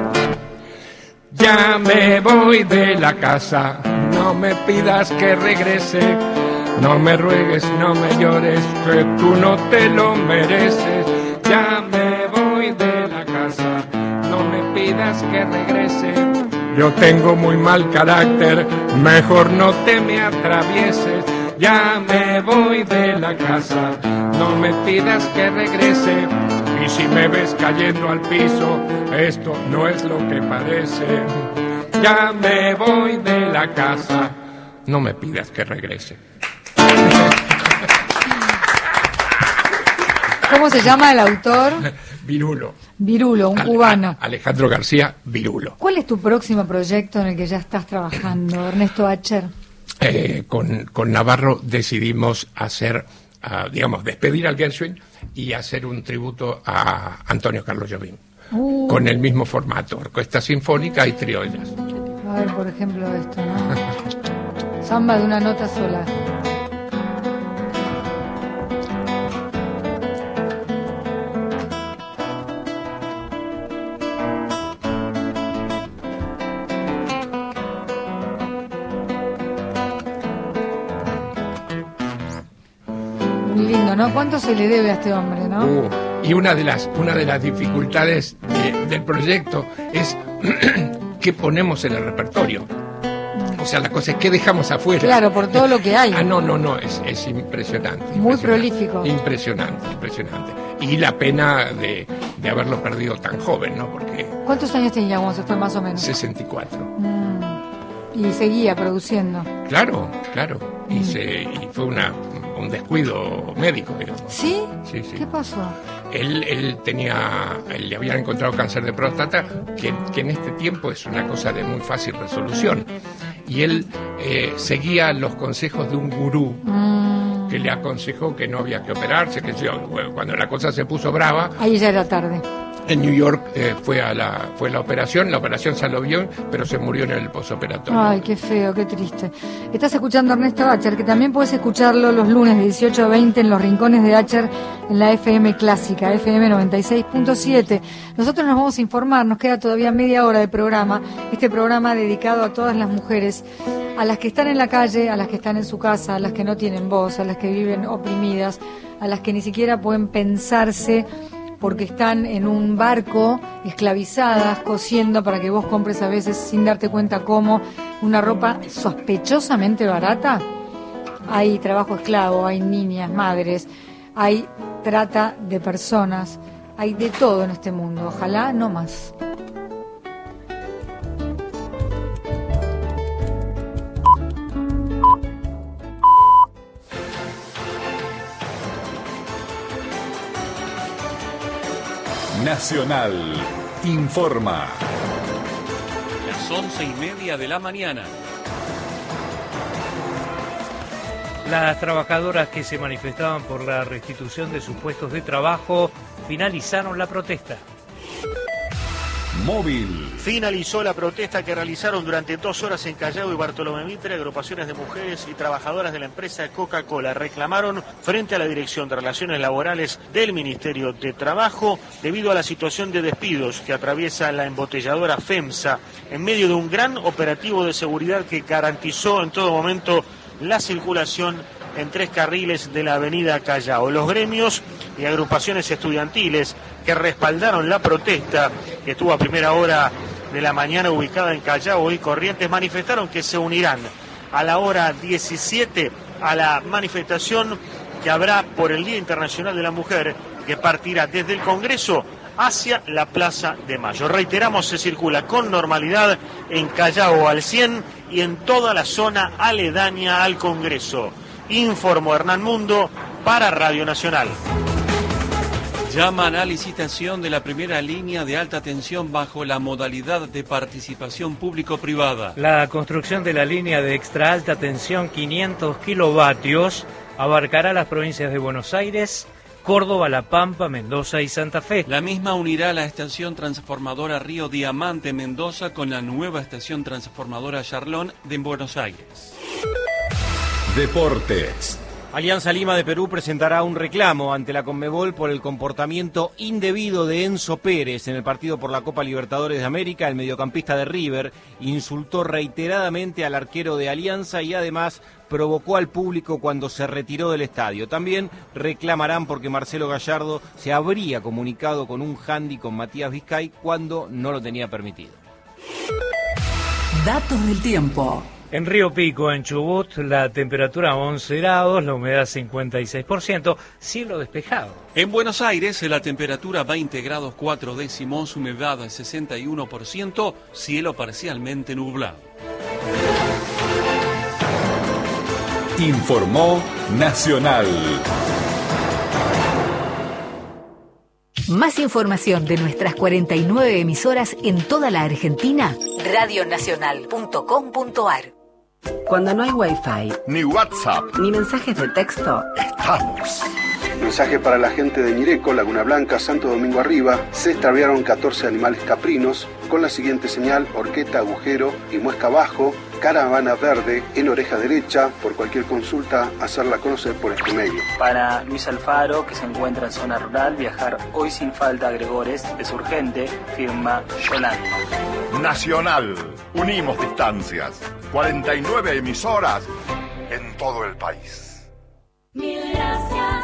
Ya me voy de la casa, no me pidas que regrese, no me ruegues, no me llores, que tú no te lo mereces. Ya me voy de la casa, no me pidas que regrese, yo tengo muy mal carácter, mejor no te me atravieses. Ya me voy de la casa, no me pidas que regrese, y si me ves cayendo al piso, esto no es lo que parece. Ya me voy de la casa, no me pidas que regrese. ¿Cómo se llama el autor? Virulo. Virulo, un Ale- cubano. Alejandro García Virulo. ¿Cuál es tu próximo proyecto en el que ya estás trabajando, Ernesto Acher? Eh, con, con Navarro decidimos hacer, ah, digamos, despedir al Gershwin y hacer un tributo a Antonio Carlos Jobim. Uh. Con el mismo formato, orquesta sinfónica y criollas. A ver, por ejemplo, esto, ¿no? Samba de una nota sola. Muy lindo, ¿no? ¿Cuánto se le debe a este hombre, no? Uh, y una de las una de las dificultades de- del proyecto es qué ponemos en el repertorio. O sea, la cosa es qué dejamos afuera. Claro, por todo lo que hay. Ah, no, no, no, es, es impresionante. Muy impresionante, prolífico. Impresionante, impresionante. Y la pena de, de haberlo perdido tan joven, ¿no? Porque ¿Cuántos años tenía cuando se fue más o menos? sesenta y cuatro. Mm. Y seguía produciendo. Claro, claro. Y, se, y fue una, un descuido médico, digamos. ¿Sí? Sí, sí. ¿Qué pasó? Él, él tenía, él le habían encontrado cáncer de próstata, que, que en este tiempo es una cosa de muy fácil resolución. Y él eh, seguía los consejos de un gurú Mm. que le aconsejó que no había que operarse, que yo, bueno, cuando la cosa se puso brava, Ahí ya era tarde. en New York eh, fue a la fue la operación, la operación salió bien, pero se murió en el posoperatorio. Ay, qué feo, qué triste. Estás escuchando a Ernesto Acher, que también puedes escucharlo los lunes de dieciocho a veinte en los rincones de Acher en la F M clásica, F M noventa y seis punto siete. Nosotros nos vamos a informar, nos queda todavía media hora de programa, este programa dedicado a todas las mujeres, a las que están en la calle, a las que están en su casa, a las que no tienen voz, a las que viven oprimidas, a las que ni siquiera pueden pensarse porque están en un barco esclavizadas, cosiendo para que vos compres a veces sin darte cuenta cómo una ropa sospechosamente barata. Hay trabajo esclavo, hay niñas, madres, hay trata de personas, hay de todo en este mundo. Ojalá no más. Nacional informa. Las once y media de la mañana. Las trabajadoras que se manifestaban por la restitución de sus puestos de trabajo finalizaron la protesta. Móvil. Finalizó la protesta que realizaron durante dos horas en Callao y Bartolomé Mitre agrupaciones de mujeres y trabajadoras de la empresa Coca-Cola. Reclamaron frente a la Dirección de Relaciones Laborales del Ministerio de Trabajo debido a la situación de despidos que atraviesa la embotelladora FEMSA en medio de un gran operativo de seguridad que garantizó en todo momento la circulación en tres carriles de la avenida Callao. Los gremios y agrupaciones estudiantiles que respaldaron la protesta, que estuvo a primera hora de la mañana ubicada en Callao y Corrientes, manifestaron que se unirán a la hora diecisiete a la manifestación que habrá por el Día Internacional de la Mujer, que partirá desde el Congreso hacia la Plaza de Mayo. Reiteramos, se circula con normalidad en Callao al cien y en toda la zona aledaña al Congreso. Informó Hernán Mundo para Radio Nacional. Llaman a licitación de la primera línea de alta tensión bajo la modalidad de participación público-privada. La construcción de la línea de extra alta tensión quinientos kilovatios abarcará las provincias de Buenos Aires, Córdoba, La Pampa, Mendoza y Santa Fe. La misma unirá la estación transformadora Río Diamante Mendoza con la nueva estación transformadora Charlón de Buenos Aires. Deportes. Alianza Lima de Perú presentará un reclamo ante la Conmebol por el comportamiento indebido de Enzo Pérez en el partido por la Copa Libertadores de América. El mediocampista de River insultó reiteradamente al arquero de Alianza y además provocó al público cuando se retiró del estadio. También reclamarán porque Marcelo Gallardo se habría comunicado con un handy con Matías Vizcay cuando no lo tenía permitido. Datos del tiempo. En Río Pico, en Chubut, la temperatura once grados, la humedad cincuenta y seis por ciento, cielo despejado. En Buenos Aires, la temperatura veinte grados cuatro décimos, humedad sesenta y uno por ciento, cielo parcialmente nublado. Informó Nacional. Más información de nuestras cuarenta y nueve emisoras en toda la Argentina, radio nacional punto com punto ar. Cuando no hay wifi, ni WhatsApp, ni mensajes de texto, estamos. Mensaje para la gente de Ñireco, Laguna Blanca, Santo Domingo Arriba. Se extraviaron catorce animales caprinos con la siguiente señal: horqueta, agujero y muesca abajo, caravana verde en oreja derecha. Por cualquier consulta, hacerla conocer por este medio. Para Luis Alfaro, que se encuentra en zona rural, viajar hoy sin falta a Gregores es urgente, firma Yolanda. Nacional, unimos distancias. cuarenta y nueve emisoras en todo el país. Mil gracias.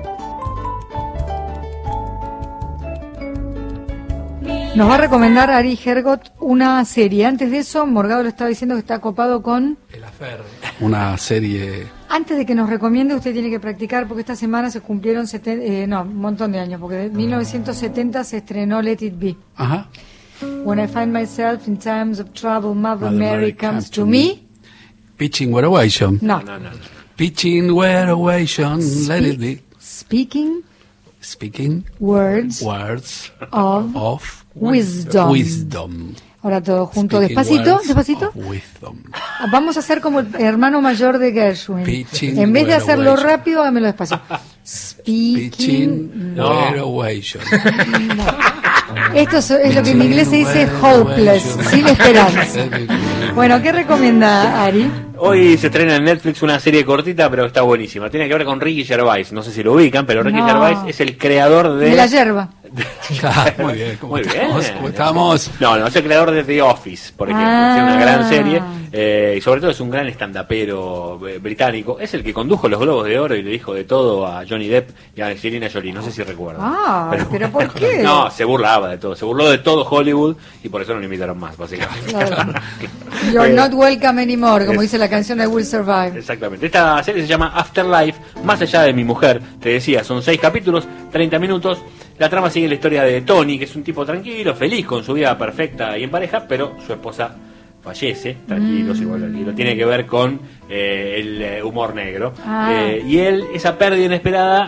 Nos va a recomendar Ari Hergot una serie. Antes de eso, Morgado le estaba diciendo que está copado con... El Afer. Una serie... Antes de que nos recomiende, usted tiene que practicar, porque esta semana se cumplieron seten... eh, no, un montón de años, porque de mil novecientos setenta se estrenó Let It Be. Ajá. When I find myself in times of trouble, Mother, Mother Mary, Mary comes to me. Pitching Where Away, John. No. no, no, no. Pitching Where Away, John. Let It Be. Speaking. Speaking. Words. Words. Of. Of. Wisdom. Wisdom. Ahora todo junto, Speaking despacito, despacito. Wisdom. Vamos a hacer como el hermano mayor de Gershwin. Pitching en vez de hacerlo away, rápido, hágamelo despacio. Speaking. Pitching no. Where Away, John. No. Esto es, es lo que en inglés se dice hopeless, sin esperanza. Bueno, ¿qué recomienda Ari? Hoy se estrena en Netflix una serie cortita, pero está buenísima. Tiene que ver con Ricky Gervais. No sé si lo ubican, pero Ricky No. Gervais es el creador de... De la yerba. Ah, muy bien, ¿cómo Muy estamos? bien. ¿Cómo estamos? No, no, es el creador de The Office, por ejemplo. Ah. Es una gran serie. Eh, y sobre todo es un gran estandapero eh, británico. Es el que condujo los Globos de Oro y le dijo de todo a Johnny Depp y a Angelina Jolie. No sé si recuerdan. Ah, pero, pero ¿por qué? No, se burlaba de todo. Se burló de todo Hollywood y por eso no lo invitaron más, básicamente. Claro. You're not welcome anymore, como dice la canción de Will Survive. Exactamente. Esta serie se llama Afterlife, más allá de mi mujer. Te decía, son seis capítulos, treinta minutos. La trama sigue la historia de Tony, que es un tipo tranquilo, feliz con su vida perfecta y en pareja, pero su esposa fallece, tranquilos, Mm. igual tranquilo. Tiene que ver con eh, el eh, humor negro. Ah. Eh, y él, esa pérdida inesperada,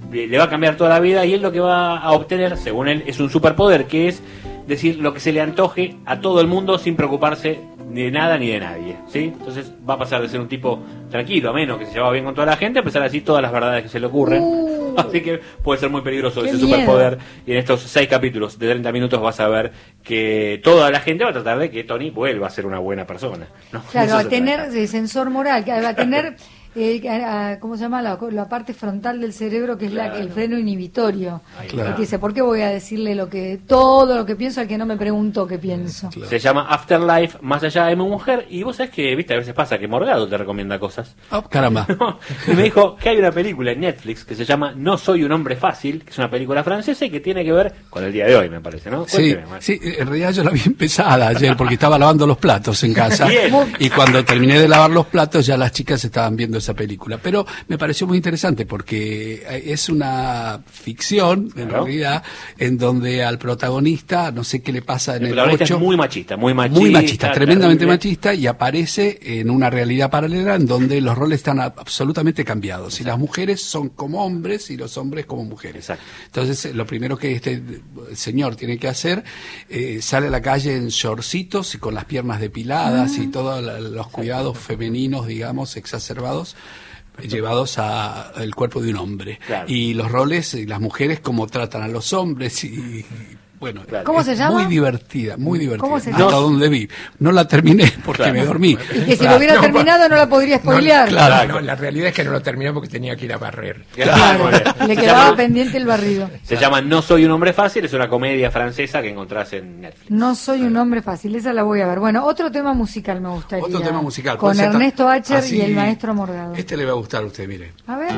le va a cambiar toda la vida y él lo que va a obtener, según él, es un superpoder, que es decir lo que se le antoje a todo el mundo sin preocuparse ni de nada ni de nadie, ¿sí? Entonces va a pasar de ser un tipo tranquilo, ameno, que se lleva bien con toda la gente, a empezar a decir todas las verdades que se le ocurren. Uh, Así que puede ser muy peligroso ese miedo. Superpoder. Y en estos seis capítulos de treinta minutos vas a ver que toda la gente va a tratar de que Tony vuelva a ser una buena persona, ¿no? Claro, a tener trata. sensor moral, que va a tener... Eh, a, a, ¿cómo se llama? La, la parte frontal del cerebro, que es claro. la, el freno inhibitorio. Claro. Que dice, ¿por qué voy a decirle lo que todo lo que pienso al que no me preguntó qué pienso? Claro. Se llama Afterlife, más allá de mi mujer, y vos sabés que, viste, a veces pasa que Morgado te recomienda cosas. Oh, caramba. No, y me dijo que hay una película en Netflix que se llama No soy un hombre fácil, que es una película francesa y que tiene que ver con el día de hoy, me parece, ¿no? Sí, sí, en realidad yo la vi empezada ayer porque estaba lavando los platos en casa. Y cuando terminé de lavar los platos ya las chicas estaban viendo esa película. Pero me pareció muy interesante porque es una ficción, en claro. realidad, en donde al protagonista, no sé qué le pasa en el, el ocho, es muy machista, muy machista. Muy machista, tremendamente terrible. machista, y aparece en una realidad paralela en donde los roles están absolutamente cambiados. Exacto. Y las mujeres son como hombres y los hombres como mujeres. Exacto. Entonces, lo primero que este señor tiene que hacer, eh, sale a la calle en shortcitos y con las piernas depiladas mm. y todos los cuidados femeninos, digamos, exacerbados, llevados a el cuerpo de un hombre. Claro. Y los roles, y las mujeres como tratan a los hombres y... Bueno, claro. ¿Cómo se llama? Muy divertida, muy divertida. ¿Cómo se llama? Hasta donde vi. No la terminé porque claro. me dormí. Y que si claro. lo hubiera no, terminado no la podría spoilear. No, claro, no, la realidad es que no lo terminó porque tenía que ir a barrer. Claro. claro. Le quedaba llama, pendiente el barrido. Se llama No soy un hombre fácil, es una comedia francesa que encontrás en Netflix. No soy un hombre fácil, esa la voy a ver. Bueno, otro tema musical me gustaría. Otro tema musical. Con Ernesto Acher y el maestro Morgado. Este le va a gustar a usted, mire. A ver.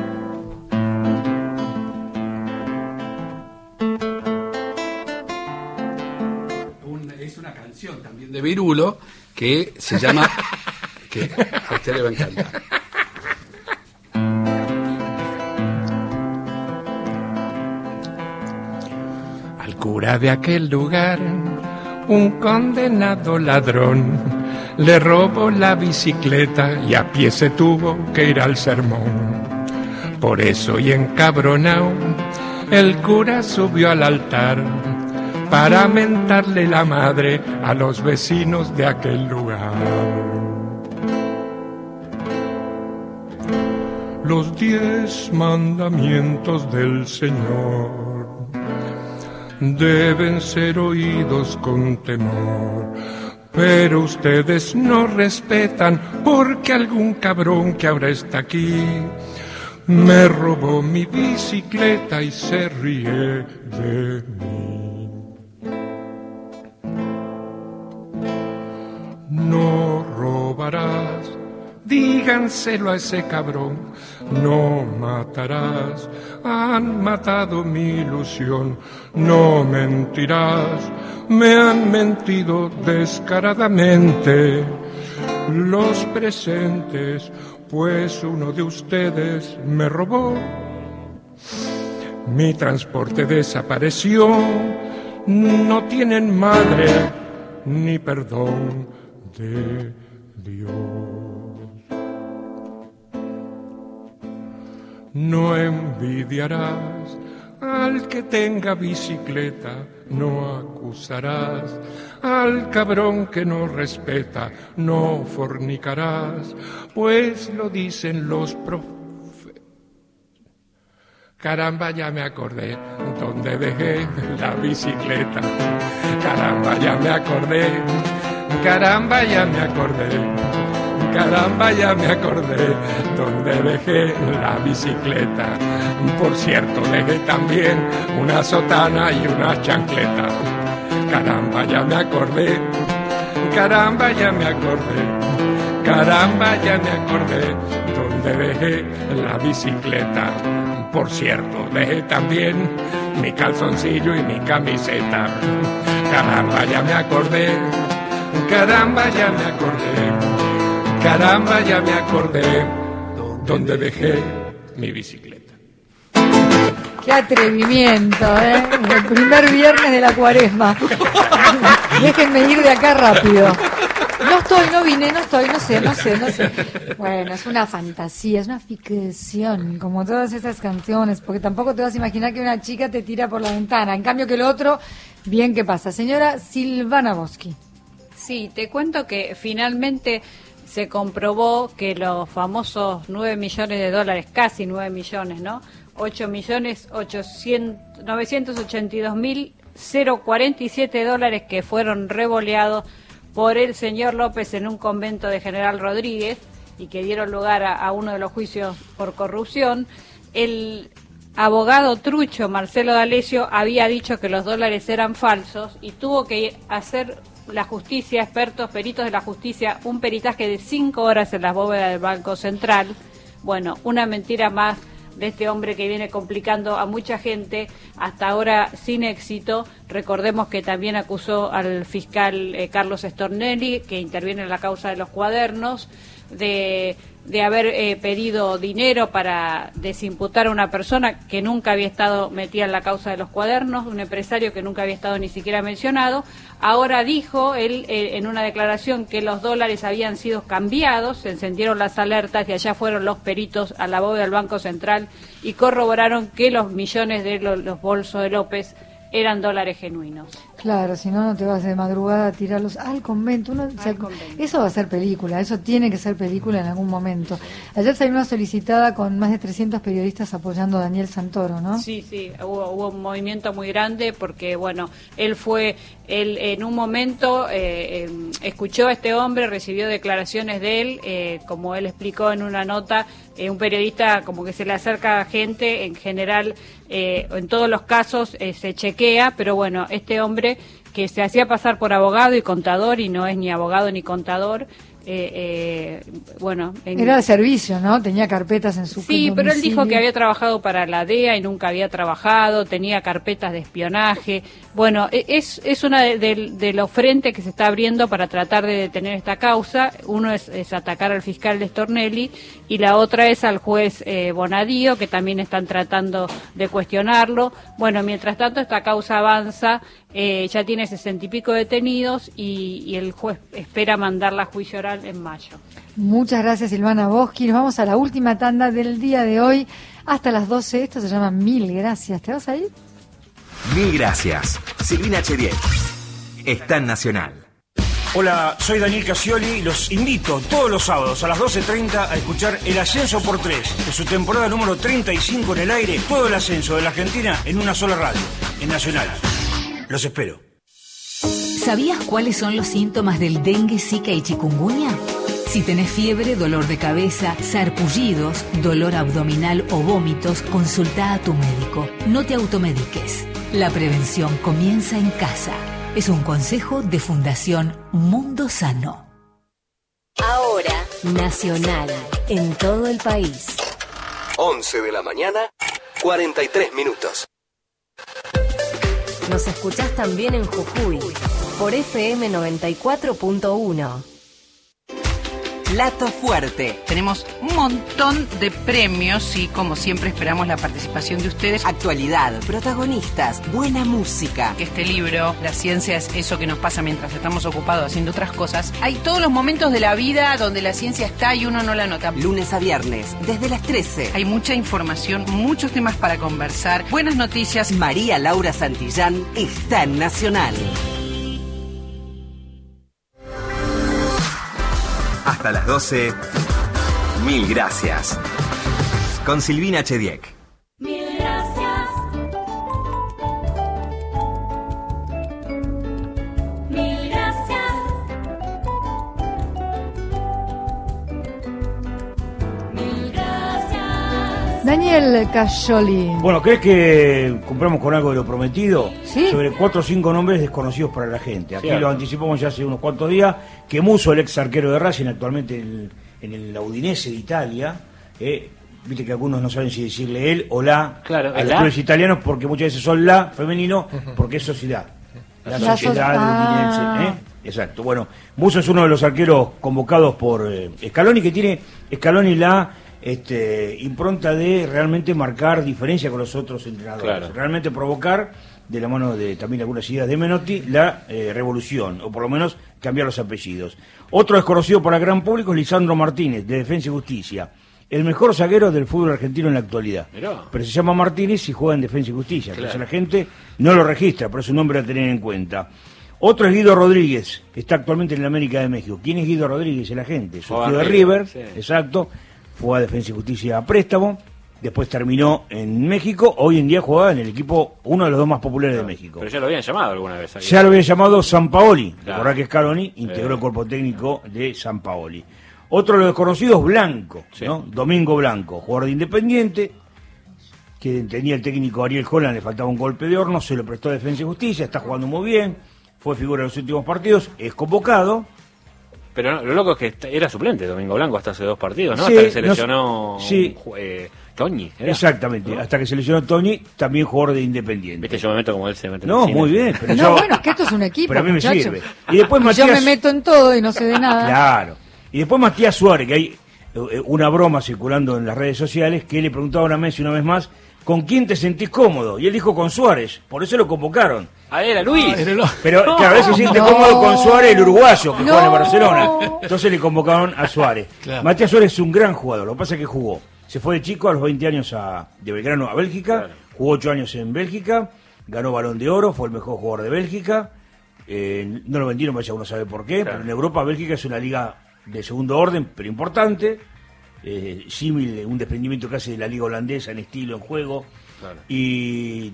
También de Virulo, que se llama que a usted le va a encantar. Al cura de aquel lugar, un condenado ladrón, le robó la bicicleta y a pie se tuvo que ir al sermón. Por eso y encabronao, el cura subió al altar para mentarle la madre a los vecinos de aquel lugar. Los diez mandamientos del Señor deben ser oídos con temor, pero ustedes no respetan porque algún cabrón que ahora está aquí me robó mi bicicleta y se ríe de mí. No robarás, díganselo a ese cabrón. No matarás, han matado mi ilusión. No mentirás, me han mentido descaradamente los presentes, pues uno de ustedes me robó. Mi transporte desapareció, no tienen madre ni perdón de Dios. No envidiarás al que tenga bicicleta, no acusarás al cabrón que no respeta, no fornicarás, pues lo dicen los profetas. Caramba, ya me acordé donde dejé la bicicleta. Caramba, ya me acordé. Caramba, ya me acordé. Caramba, ya me acordé donde dejé la bicicleta. Por cierto, dejé también una sotana y una chancleta. Caramba, ya me acordé. Caramba, ya me acordé. Caramba, ya me acordé donde dejé la bicicleta. Por cierto, dejé también mi calzoncillo y mi camiseta. Caramba, ya me acordé. Caramba, ya me acordé. Caramba, ya me acordé donde dejé mi bicicleta. Qué atrevimiento, ¿eh? El primer viernes de la cuaresma. Déjenme ir de acá rápido. No estoy, no vine, no estoy, no sé, no sé, no sé. Bueno, es una fantasía, es una ficción, como todas esas canciones, porque tampoco te vas a imaginar que una chica te tira por la ventana. En cambio que el otro, bien que pasa. Señora Silvana Boschi. Sí, te cuento que finalmente se comprobó que los famosos nueve millones de dólares, casi nueve millones, ¿no? ocho millones novecientos ochenta y dos mil cuarenta y siete dólares que fueron revoleados por el señor López en un convento de General Rodríguez y que dieron lugar a, a uno de los juicios por corrupción. El abogado trucho Marcelo D'Alessio había dicho que los dólares eran falsos y tuvo que hacer la justicia, expertos, peritos de la justicia, un peritaje de cinco horas en las bóvedas del Banco Central. Bueno, una mentira más de este hombre que viene complicando a mucha gente, hasta ahora sin éxito. Recordemos que también acusó al fiscal eh, Carlos Stornelli, que interviene en la causa de los cuadernos, de, de haber eh, pedido dinero para desimputar a una persona que nunca había estado metida en la causa de los cuadernos, un empresario que nunca había estado ni siquiera mencionado. Ahora dijo él eh, en una declaración que los dólares habían sido cambiados, se encendieron las alertas y allá fueron los peritos a la bóveda del Banco Central y corroboraron que los millones de los, los bolsos de López eran dólares genuinos. Claro, si no, no te vas de madrugada a tirarlos al convento. Uno, o sea, convento. Eso va a ser película, eso tiene que ser película en algún momento. Ayer salió una solicitada con más de trescientos periodistas apoyando a Daniel Santoro, ¿no? Sí, sí, hubo, hubo un movimiento muy grande porque, bueno, él fue, él en un momento eh, eh, escuchó a este hombre, recibió declaraciones de él, eh, como él explicó en una nota, eh, un periodista como que se le acerca a gente, en general, eh, en todos los casos eh, se chequea, pero bueno, este hombre que se hacía pasar por abogado y contador y no es ni abogado ni contador, eh, eh, bueno... En... Era de servicio, ¿no? Tenía carpetas en su Sí, pero él dijo que había trabajado para la D E A y nunca había trabajado, tenía carpetas de espionaje. Bueno, es, es una de, de, de los frentes que se está abriendo para tratar de detener esta causa. Uno es, es atacar al fiscal de Stornelli y la otra es al juez eh, Bonadío, que también están tratando de cuestionarlo. Bueno, mientras tanto esta causa avanza, eh, ya tiene sesenta y pico detenidos y, y el juez espera mandarla a juicio oral en mayo. Muchas gracias, Silvana Boschi. Nos vamos a la última tanda del día de hoy hasta las doce. Esto se llama Mil Gracias. ¿Te vas a ir? Mil gracias. Silvina Chediek. Está en Nacional. Hola, soy Daniel Casioli y los invito todos los sábados a las doce treinta a escuchar El Ascenso por Tres, de su temporada número treinta y cinco en el aire, todo el ascenso de la Argentina en una sola radio, en Nacional. Los espero. ¿Sabías cuáles son los síntomas del dengue, zika y chikungunya? Si tenés fiebre, dolor de cabeza, sarpullidos, dolor abdominal o vómitos, consulta a tu médico. No te automediques. La prevención comienza en casa. Es un consejo de Fundación Mundo Sano. Ahora, Nacional, en todo el país. once de la mañana, cuarenta y tres minutos. Nos escuchás también en Jujuy, por F M noventa y cuatro punto uno. Plato Fuerte. Tenemos un montón de premios y como siempre esperamos la participación de ustedes. Actualidad, protagonistas, buena música. Este libro, La ciencia es eso que nos pasa mientras estamos ocupados haciendo otras cosas. Hay todos los momentos de la vida donde la ciencia está y uno no la nota. Lunes a viernes, desde las trece. Hay mucha información, muchos temas para conversar, buenas noticias. María Laura Santillán está en Nacional. Hasta las doce, Mil Gracias. Con Silvina Chediek. Mil gracias. Mil gracias. Mil gracias. Daniel Casioli. Bueno, ¿crees que cumplamos con algo de lo prometido? Sí. Sobre cuatro o cinco nombres desconocidos para la gente. Aquí Cierto. lo anticipamos ya hace unos cuantos días, que Musso, el ex arquero de Racing, actualmente el, en el Udinese de Italia, eh, viste que algunos no saben si decirle él o la Claro, a los la. clubes italianos, porque muchas veces son la femenino, porque es sociedad. La, La sociedad so- Udinese. ah. ¿eh? Exacto. Bueno, Musso es uno de los arqueros convocados por eh, Scaloni, que tiene Scaloni la este, impronta de realmente marcar diferencia con los otros entrenadores. Claro. Realmente provocar de la mano de también algunas ideas de Menotti, la eh, revolución, o por lo menos cambiar los apellidos. Otro desconocido para el gran público es Lisandro Martínez, de Defensa y Justicia, el mejor zaguero del fútbol argentino en la actualidad. Mirá. Pero se llama Martínez y juega en Defensa y Justicia, Claro. entonces la gente no lo registra, pero es un nombre a tener en cuenta. Otro es Guido Rodríguez, está actualmente en la América de México. ¿Quién es Guido Rodríguez? El agente, surgió de River, sí. exacto, fue a Defensa y Justicia a préstamo, después terminó en México, hoy en día juega en el equipo, uno de los dos más populares de México. Pero ya lo habían llamado alguna vez. aquí. Ya lo había llamado Sampaoli, Claro. recordá que Scaloni integró Eh. el cuerpo técnico de Sampaoli. Otro de los desconocidos, Blanco, Sí. ¿no? Domingo Blanco, jugador de Independiente, que tenía el técnico Ariel Holland, le faltaba un golpe de horno, se lo prestó a Defensa y Justicia, está jugando muy bien, fue figura en los últimos partidos, es convocado. Pero no, lo loco es que est- era suplente Domingo Blanco hasta hace dos partidos, ¿no? Sí, hasta que se no- lesionó sí. un ju- eh, Toñi. ¿era? Exactamente, ¿No? hasta que se lesionó Tony, también jugador de Independiente. Viste, yo me meto como él se mete en No, el cine. muy bien, pero No, yo- bueno, es que esto es un equipo, pero a mí me muchacho. sirve. Y después Yo Matías... me meto en todo y no sé de nada. Claro. Y después Matías Suárez, que hay eh, una broma circulando en las redes sociales, que le preguntaban a Messi una vez más, ¿con quién te sentís cómodo? Y él dijo con Suárez, por eso lo convocaron. Ah, era Luis. Ah, era lo- Pero No. claro, a veces se siente No. cómodo con Suárez, el uruguayo, que No. juega en Barcelona. Entonces le convocaron a Suárez. Claro. Matías Suárez es un gran jugador, lo que pasa es que jugó. Se fue de chico a los veinte años a, de Belgrano a Bélgica, Claro. jugó ocho años en Bélgica, ganó Balón de Oro, fue el mejor jugador de Bélgica. Eh, no lo vendieron, vaya uno sabe por qué, Claro. pero en Europa Bélgica es una liga de segundo orden, pero importante. Eh, símil, un desprendimiento casi de la liga holandesa en estilo, en juego. Claro. Y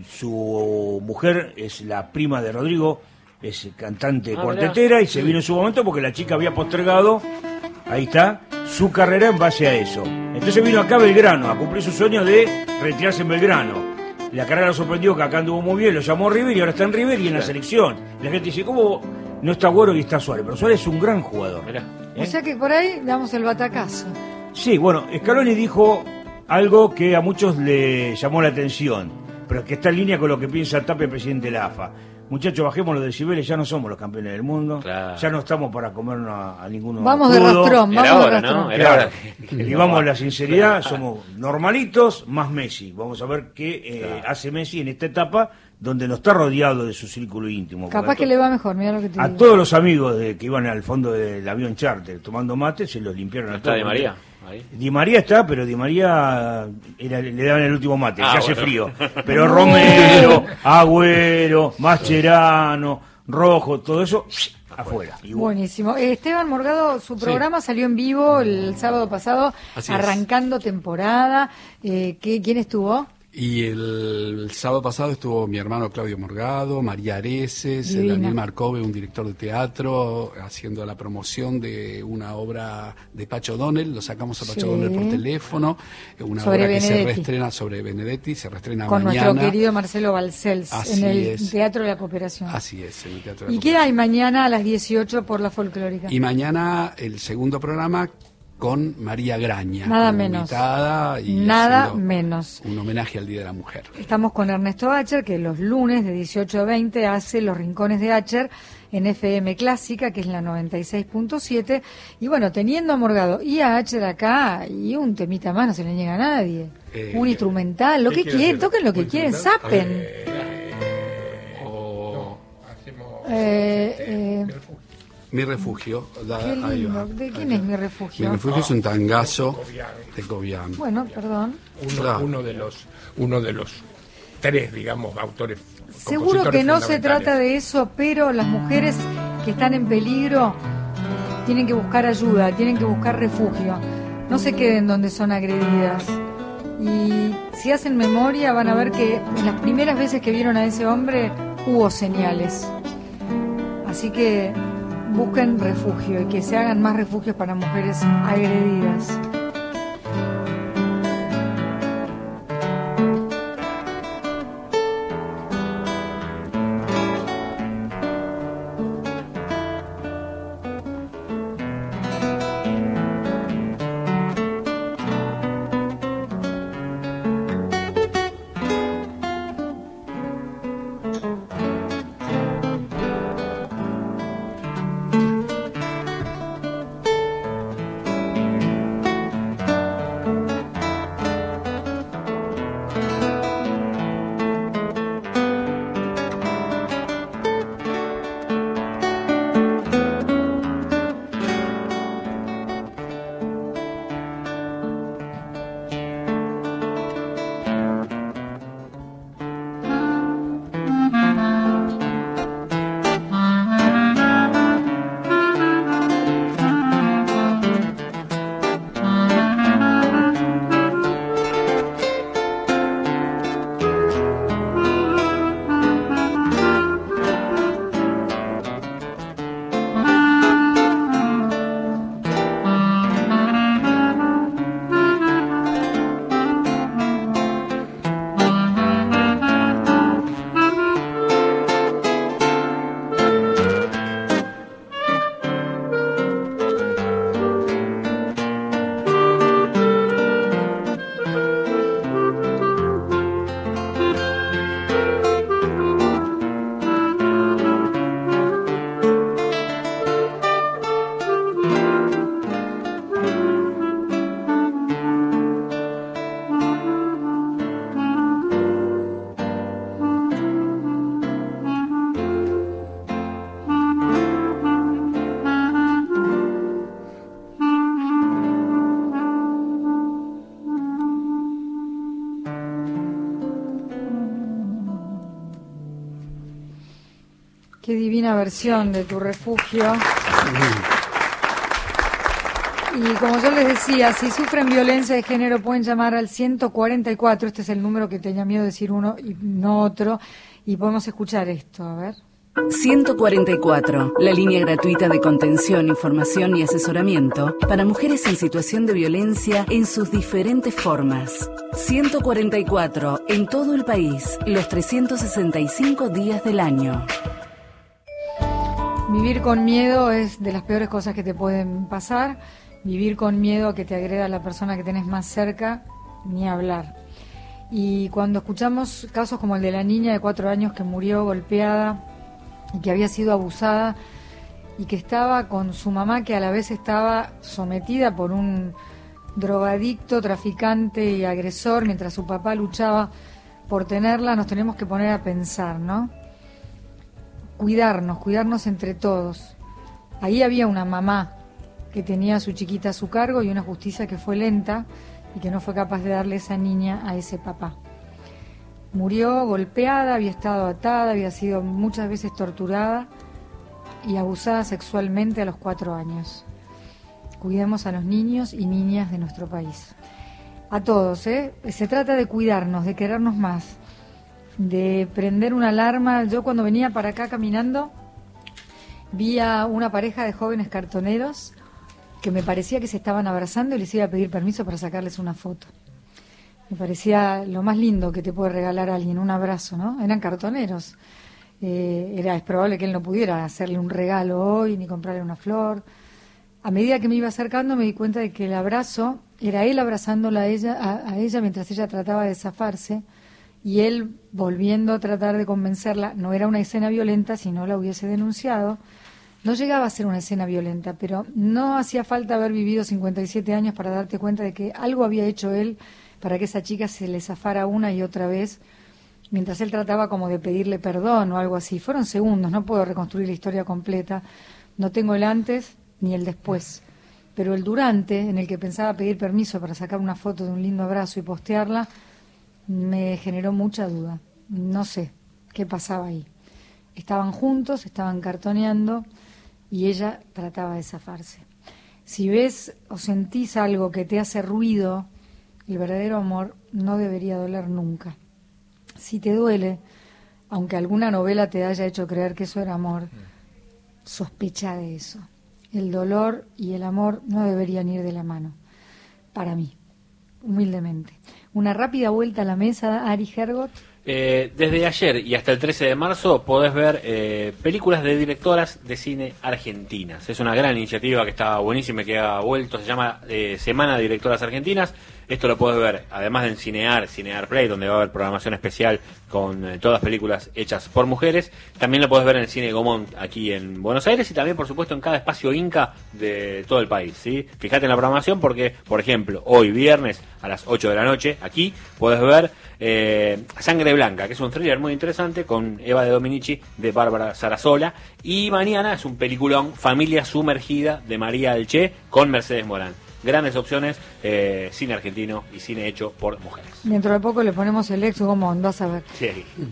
su mujer es la prima de Rodrigo, es cantante Ah, cuartetera, mirá. y se vino en su momento porque la chica había postergado, ahí está, su carrera en base a eso. Entonces vino acá a Belgrano a cumplir su sueño de retirarse en Belgrano. La carrera lo sorprendió, que acá anduvo muy bien, lo llamó River y ahora está en River y en la selección. La gente dice, ¿cómo no está Agüero y está Suárez? Pero Suárez es un gran jugador. Mirá. O sea que por ahí damos el batacazo. Sí, bueno, Scaloni dijo algo que a muchos le llamó la atención, pero que está en línea con lo que piensa Tapia, el presidente de la A F A. Muchachos, bajemos los decibeles, ya no somos los campeones del mundo, Claro. ya no estamos para comernos a, a ninguno. Vamos de crudo. rastrón, Era vamos de hora, rastrón. ¿no? Era Claro. hora. Y vamos a la sinceridad, somos normalitos más Messi. Vamos a ver qué eh, hace Messi en esta etapa donde no está rodeado de su círculo íntimo. Capaz Porque que le va mejor, mira lo que te a digo. todos los amigos de, que iban al fondo del avión charter tomando mate, se los limpiaron a ¿No está todos. Di María? Ahí. Di María está, pero Di María era- le daban el último mate, Ah, que hace bueno. frío. Pero Romero, Agüero, Mascherano, Rojo, todo eso, afuera. Y bueno, Buenísimo. Eh, Esteban Morgado, su programa salió en vivo el sábado pasado, Así es. arrancando temporada. Eh, ¿qué- ¿Quién estuvo? Y el, el sábado pasado estuvo mi hermano Claudio Morgado, María Areces, Divina. Daniel Marcove, un director de teatro, haciendo la promoción de una obra de Pacho Donel. Lo sacamos a Pacho Sí. Donel por teléfono. Una Sobre obra que se Benedetti. reestrena sobre Benedetti, se reestrena Con mañana. nuestro querido Marcelo Balcells Así en el es. Teatro de la Cooperación. Así es, en el Teatro de la ¿Y qué hay mañana a las dieciocho por la folclórica? Y mañana el segundo programa con María Graña. Nada como menos. invitada y Nada haciendo menos. un homenaje al Día de la Mujer. Estamos con Ernesto Acher, que los lunes de dieciocho a veinte hace Los Rincones de Acher en F M Clásica, que es la noventa y seis punto siete. Y bueno, teniendo a Morgado y a Acher acá, y un temita más, no se le niega a nadie. Eh, un instrumental, lo ¿qué que quiere quieren, hacer? toquen lo que ¿Un quieren, instrumental? zapen. O Eh, eh, Mi refugio. da- qué ahí lindo. va. ¿De quién es mi refugio? Mi refugio es un tangazo de Cobian. Bueno, perdón. Uno, Claro. uno de los uno de los tres, digamos, autores. Seguro que compositores no se fundamentales. trata de eso, pero las mujeres que están en peligro tienen que buscar ayuda, tienen que buscar refugio. No se queden donde son agredidas. Y si hacen memoria van a ver que en las primeras veces que vieron a ese hombre hubo señales. Así que busquen refugio y que se hagan más refugios para mujeres agredidas. Qué divina versión de Tu Refugio. Y como yo les decía, si sufren violencia de género pueden llamar al ciento cuarenta y cuatro, este es el número que tenía miedo de decir uno y no otro, y podemos escuchar esto, a ver. ciento cuarenta y cuatro, la línea gratuita de contención, información y asesoramiento para mujeres en situación de violencia en sus diferentes formas. ciento cuarenta y cuatro, en todo el país, los trescientos sesenta y cinco días del año. Vivir con miedo es de las peores cosas que te pueden pasar. Vivir con miedo a que te agreda la persona que tenés más cerca, ni hablar. Y cuando escuchamos casos como el de la niña de cuatro años que murió golpeada y que había sido abusada y que estaba con su mamá, que a la vez estaba sometida por un drogadicto, traficante y agresor, mientras su papá luchaba por tenerla, nos tenemos que poner a pensar, ¿no? Cuidarnos, cuidarnos entre todos. Ahí había una mamá que tenía a su chiquita a su cargo y una justicia que fue lenta y que no fue capaz de darle esa niña a ese papá. Murió golpeada, había estado atada, había sido muchas veces torturada y abusada sexualmente a los cuatro años. Cuidemos a los niños y niñas de nuestro país. A todos, ¿eh? Se trata de cuidarnos, de querernos más, de prender una alarma. Yo cuando venía para acá caminando vi a una pareja de jóvenes cartoneros que me parecía que se estaban abrazando y les iba a pedir permiso para sacarles una foto. Me parecía lo más lindo que te puede regalar a alguien, un abrazo, ¿no? Eran cartoneros. Eh, era, es probable que él no pudiera hacerle un regalo hoy ni comprarle una flor. A medida que me iba acercando me di cuenta de que el abrazo era él abrazándola a ella, a, a ella mientras ella trataba de zafarse y él volviendo a tratar de convencerla. No era una escena violenta, si no la hubiese denunciado. No llegaba a ser una escena violenta, pero no hacía falta haber vivido cincuenta y siete años para darte cuenta de que algo había hecho él para que esa chica se le zafara una y otra vez, mientras él trataba como de pedirle perdón o algo así. Fueron segundos, no puedo reconstruir la historia completa, no tengo el antes ni el después, pero el durante, en el que pensaba pedir permiso para sacar una foto de un lindo abrazo y postearla, me generó mucha duda. No sé qué pasaba ahí. Estaban juntos, estaban cartoneando y ella trataba de zafarse. Si ves o sentís algo que te hace ruido, el verdadero amor no debería doler nunca. Si te duele, aunque alguna novela te haya hecho creer que eso era amor, sospecha de eso. El dolor y el amor no deberían ir de la mano, para mí, humildemente. Una rápida vuelta a la mesa, Ari Hergot. Eh, desde ayer y hasta el trece de marzo podés ver eh, películas de directoras de cine argentinas. Es una gran iniciativa que está buenísima y que ha vuelto, se llama eh, Semana de Directoras Argentinas. Esto lo podés ver, además en Cinear, Cinear Play, donde va a haber programación especial con eh, todas películas hechas por mujeres. También lo podés ver en el Cine Gomont aquí en Buenos Aires y también, por supuesto, en cada espacio Inca de todo el país, ¿sí? Fíjate en la programación porque, por ejemplo, hoy viernes a las ocho de la noche, aquí podés ver eh, Sangre Blanca, que es un thriller muy interesante con Eva de Dominici de Bárbara Sarasola. Y mañana es un peliculón, Familia Sumergida de María Alché con Mercedes Morán. Grandes opciones, eh, cine argentino y cine hecho por mujeres. Dentro de poco le ponemos el ex Gomón, vas a ver. Sí.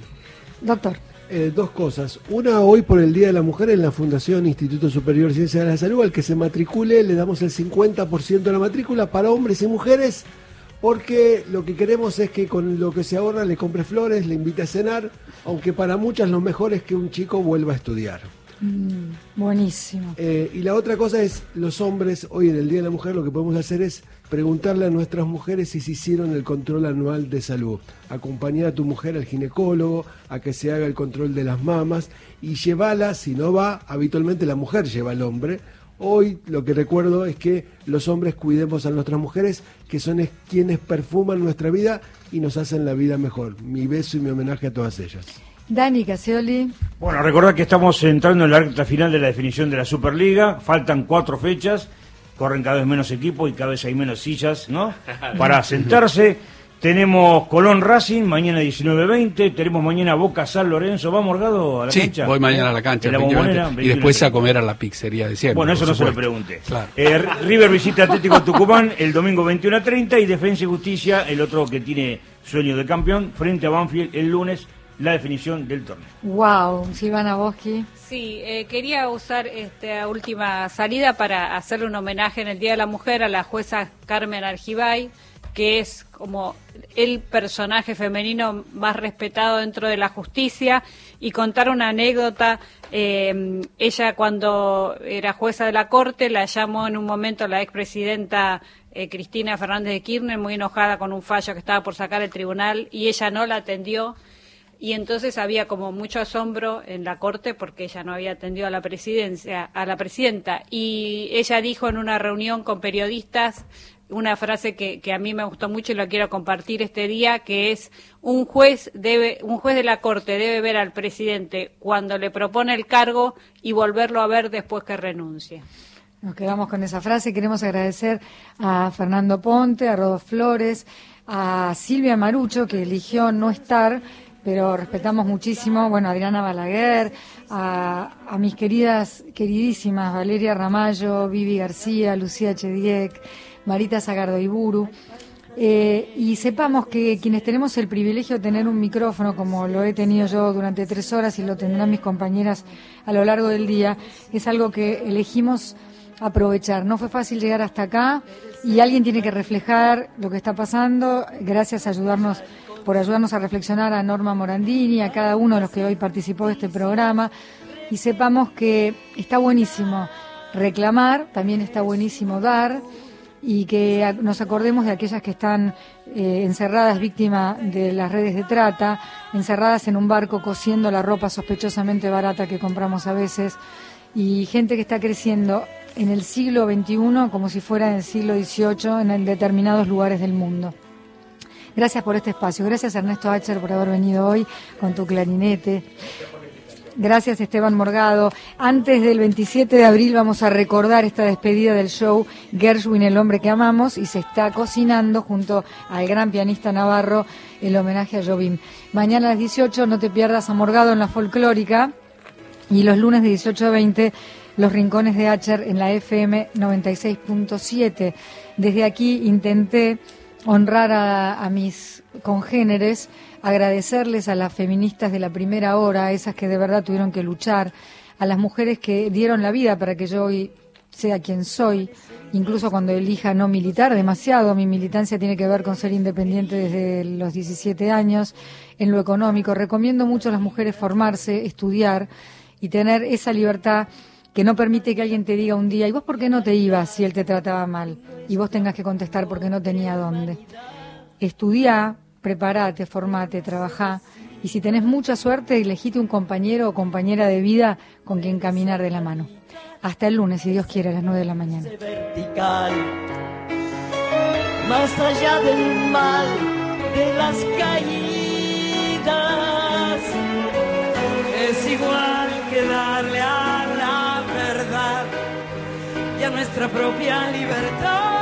Doctor. Eh, dos cosas. Una, hoy por el Día de la Mujer en la Fundación Instituto Superior de Ciencias de la Salud, al que se matricule le damos el cincuenta por ciento de la matrícula para hombres y mujeres, porque lo que queremos es que con lo que se ahorra le compre flores, le invite a cenar, aunque para muchas lo mejor es que un chico vuelva a estudiar. Mm, buenísimo. Eh, y la otra cosa es, los hombres, hoy en el Día de la Mujer, lo que podemos hacer es preguntarle a nuestras mujeres si se hicieron el control anual de salud. Acompañar a tu mujer al ginecólogo, a que se haga el control de las mamas y llevala, si no va, habitualmente la mujer lleva al hombre. Hoy lo que recuerdo es que los hombres cuidemos a nuestras mujeres, que son es, quienes perfuman nuestra vida y nos hacen la vida mejor. Mi beso y mi homenaje a todas ellas. Dani Casioli. Bueno, recordad que estamos entrando en la recta final de la definición de la Superliga. Faltan cuatro fechas, corren cada vez menos equipos y cada vez hay menos sillas, ¿no? Para sentarse. Tenemos Colón Racing, mañana diecinueve veinte. Tenemos mañana Boca San Lorenzo. ¿Va Morgado a la sí, cancha? Sí, voy mañana a la cancha. La y después a comer a la pizzería de siempre. Bueno, eso no se lo pregunte. Claro. Eh, River visita Atlético Tucumán el domingo veintiuno a treinta y Defensa y Justicia, el otro que tiene sueño de campeón, frente a Banfield el lunes la definición del torneo. Wow, Silvana Boschi. Sí, eh, quería usar esta última salida para hacerle un homenaje en el Día de la Mujer a la jueza Carmen Argibay, que es como el personaje femenino más respetado dentro de la justicia, y contar una anécdota. Eh, ella, cuando era jueza de la Corte, la llamó en un momento la expresidenta eh, Cristina Fernández de Kirchner, muy enojada con un fallo que estaba por sacar el tribunal, y ella no la atendió. Y entonces había como mucho asombro en la Corte porque ella no había atendido a la presidencia, a la presidenta. Y ella dijo en una reunión con periodistas una frase que, que a mí me gustó mucho y lo quiero compartir este día, que es: un juez debe, un juez de la Corte debe ver al presidente cuando le propone el cargo y volverlo a ver después que renuncie. Nos quedamos con esa frase. Queremos agradecer a Fernando Ponte, a Rodolfo Flores, a Silvia Marucho, que eligió no estar, pero respetamos muchísimo, bueno, a Adriana Balaguer, a, a mis queridas, queridísimas Valeria Ramallo, Vivi García, Lucía Chediek, Marita Zagardo Iburu, eh, y sepamos que quienes tenemos el privilegio de tener un micrófono, como lo he tenido yo durante tres horas y lo tendrán mis compañeras a lo largo del día, es algo que elegimos aprovechar. No fue fácil llegar hasta acá y alguien tiene que reflejar lo que está pasando. Gracias a ayudarnos por ayudarnos a reflexionar a Norma Morandini, a cada uno de los que hoy participó de este programa, y sepamos que está buenísimo reclamar, también está buenísimo dar, y que nos acordemos de aquellas que están eh, encerradas víctimas de las redes de trata, encerradas en un barco cosiendo la ropa sospechosamente barata que compramos a veces, y gente que está creciendo en el siglo veintiuno como si fuera en el siglo dieciocho en determinados lugares del mundo. Gracias por este espacio. Gracias, Ernesto Acher, por haber venido hoy con tu clarinete. Gracias, Esteban Morgado. Antes del veintisiete de abril vamos a recordar esta despedida del show Gershwin, el hombre que amamos, y se está cocinando junto al gran pianista navarro el homenaje a Jobim. Mañana a las dieciocho no te pierdas a Morgado en la folclórica, y los lunes de dieciocho a veinte los rincones de Acher en la F M noventa y seis punto siete. Desde aquí intenté honrar a, a mis congéneres, agradecerles a las feministas de la primera hora, a esas que de verdad tuvieron que luchar, a las mujeres que dieron la vida para que yo hoy sea quien soy, incluso cuando elija no militar demasiado. Mi militancia tiene que ver con ser independiente desde los diecisiete años. En lo económico, recomiendo mucho a las mujeres formarse, estudiar y tener esa libertad que no permite que alguien te diga un día: ¿y vos por qué no te ibas si él te trataba mal? Y vos tengas que contestar porque no tenía dónde. Estudiá, prepárate, formate, trabajá, y si tenés mucha suerte, elegite un compañero o compañera de vida con quien caminar de la mano. Hasta el lunes, si Dios quiere, a las nueve de la mañana. Vertical, más allá del mal, de las caídas, es igual que darle a la verdad y a nuestra propia libertad.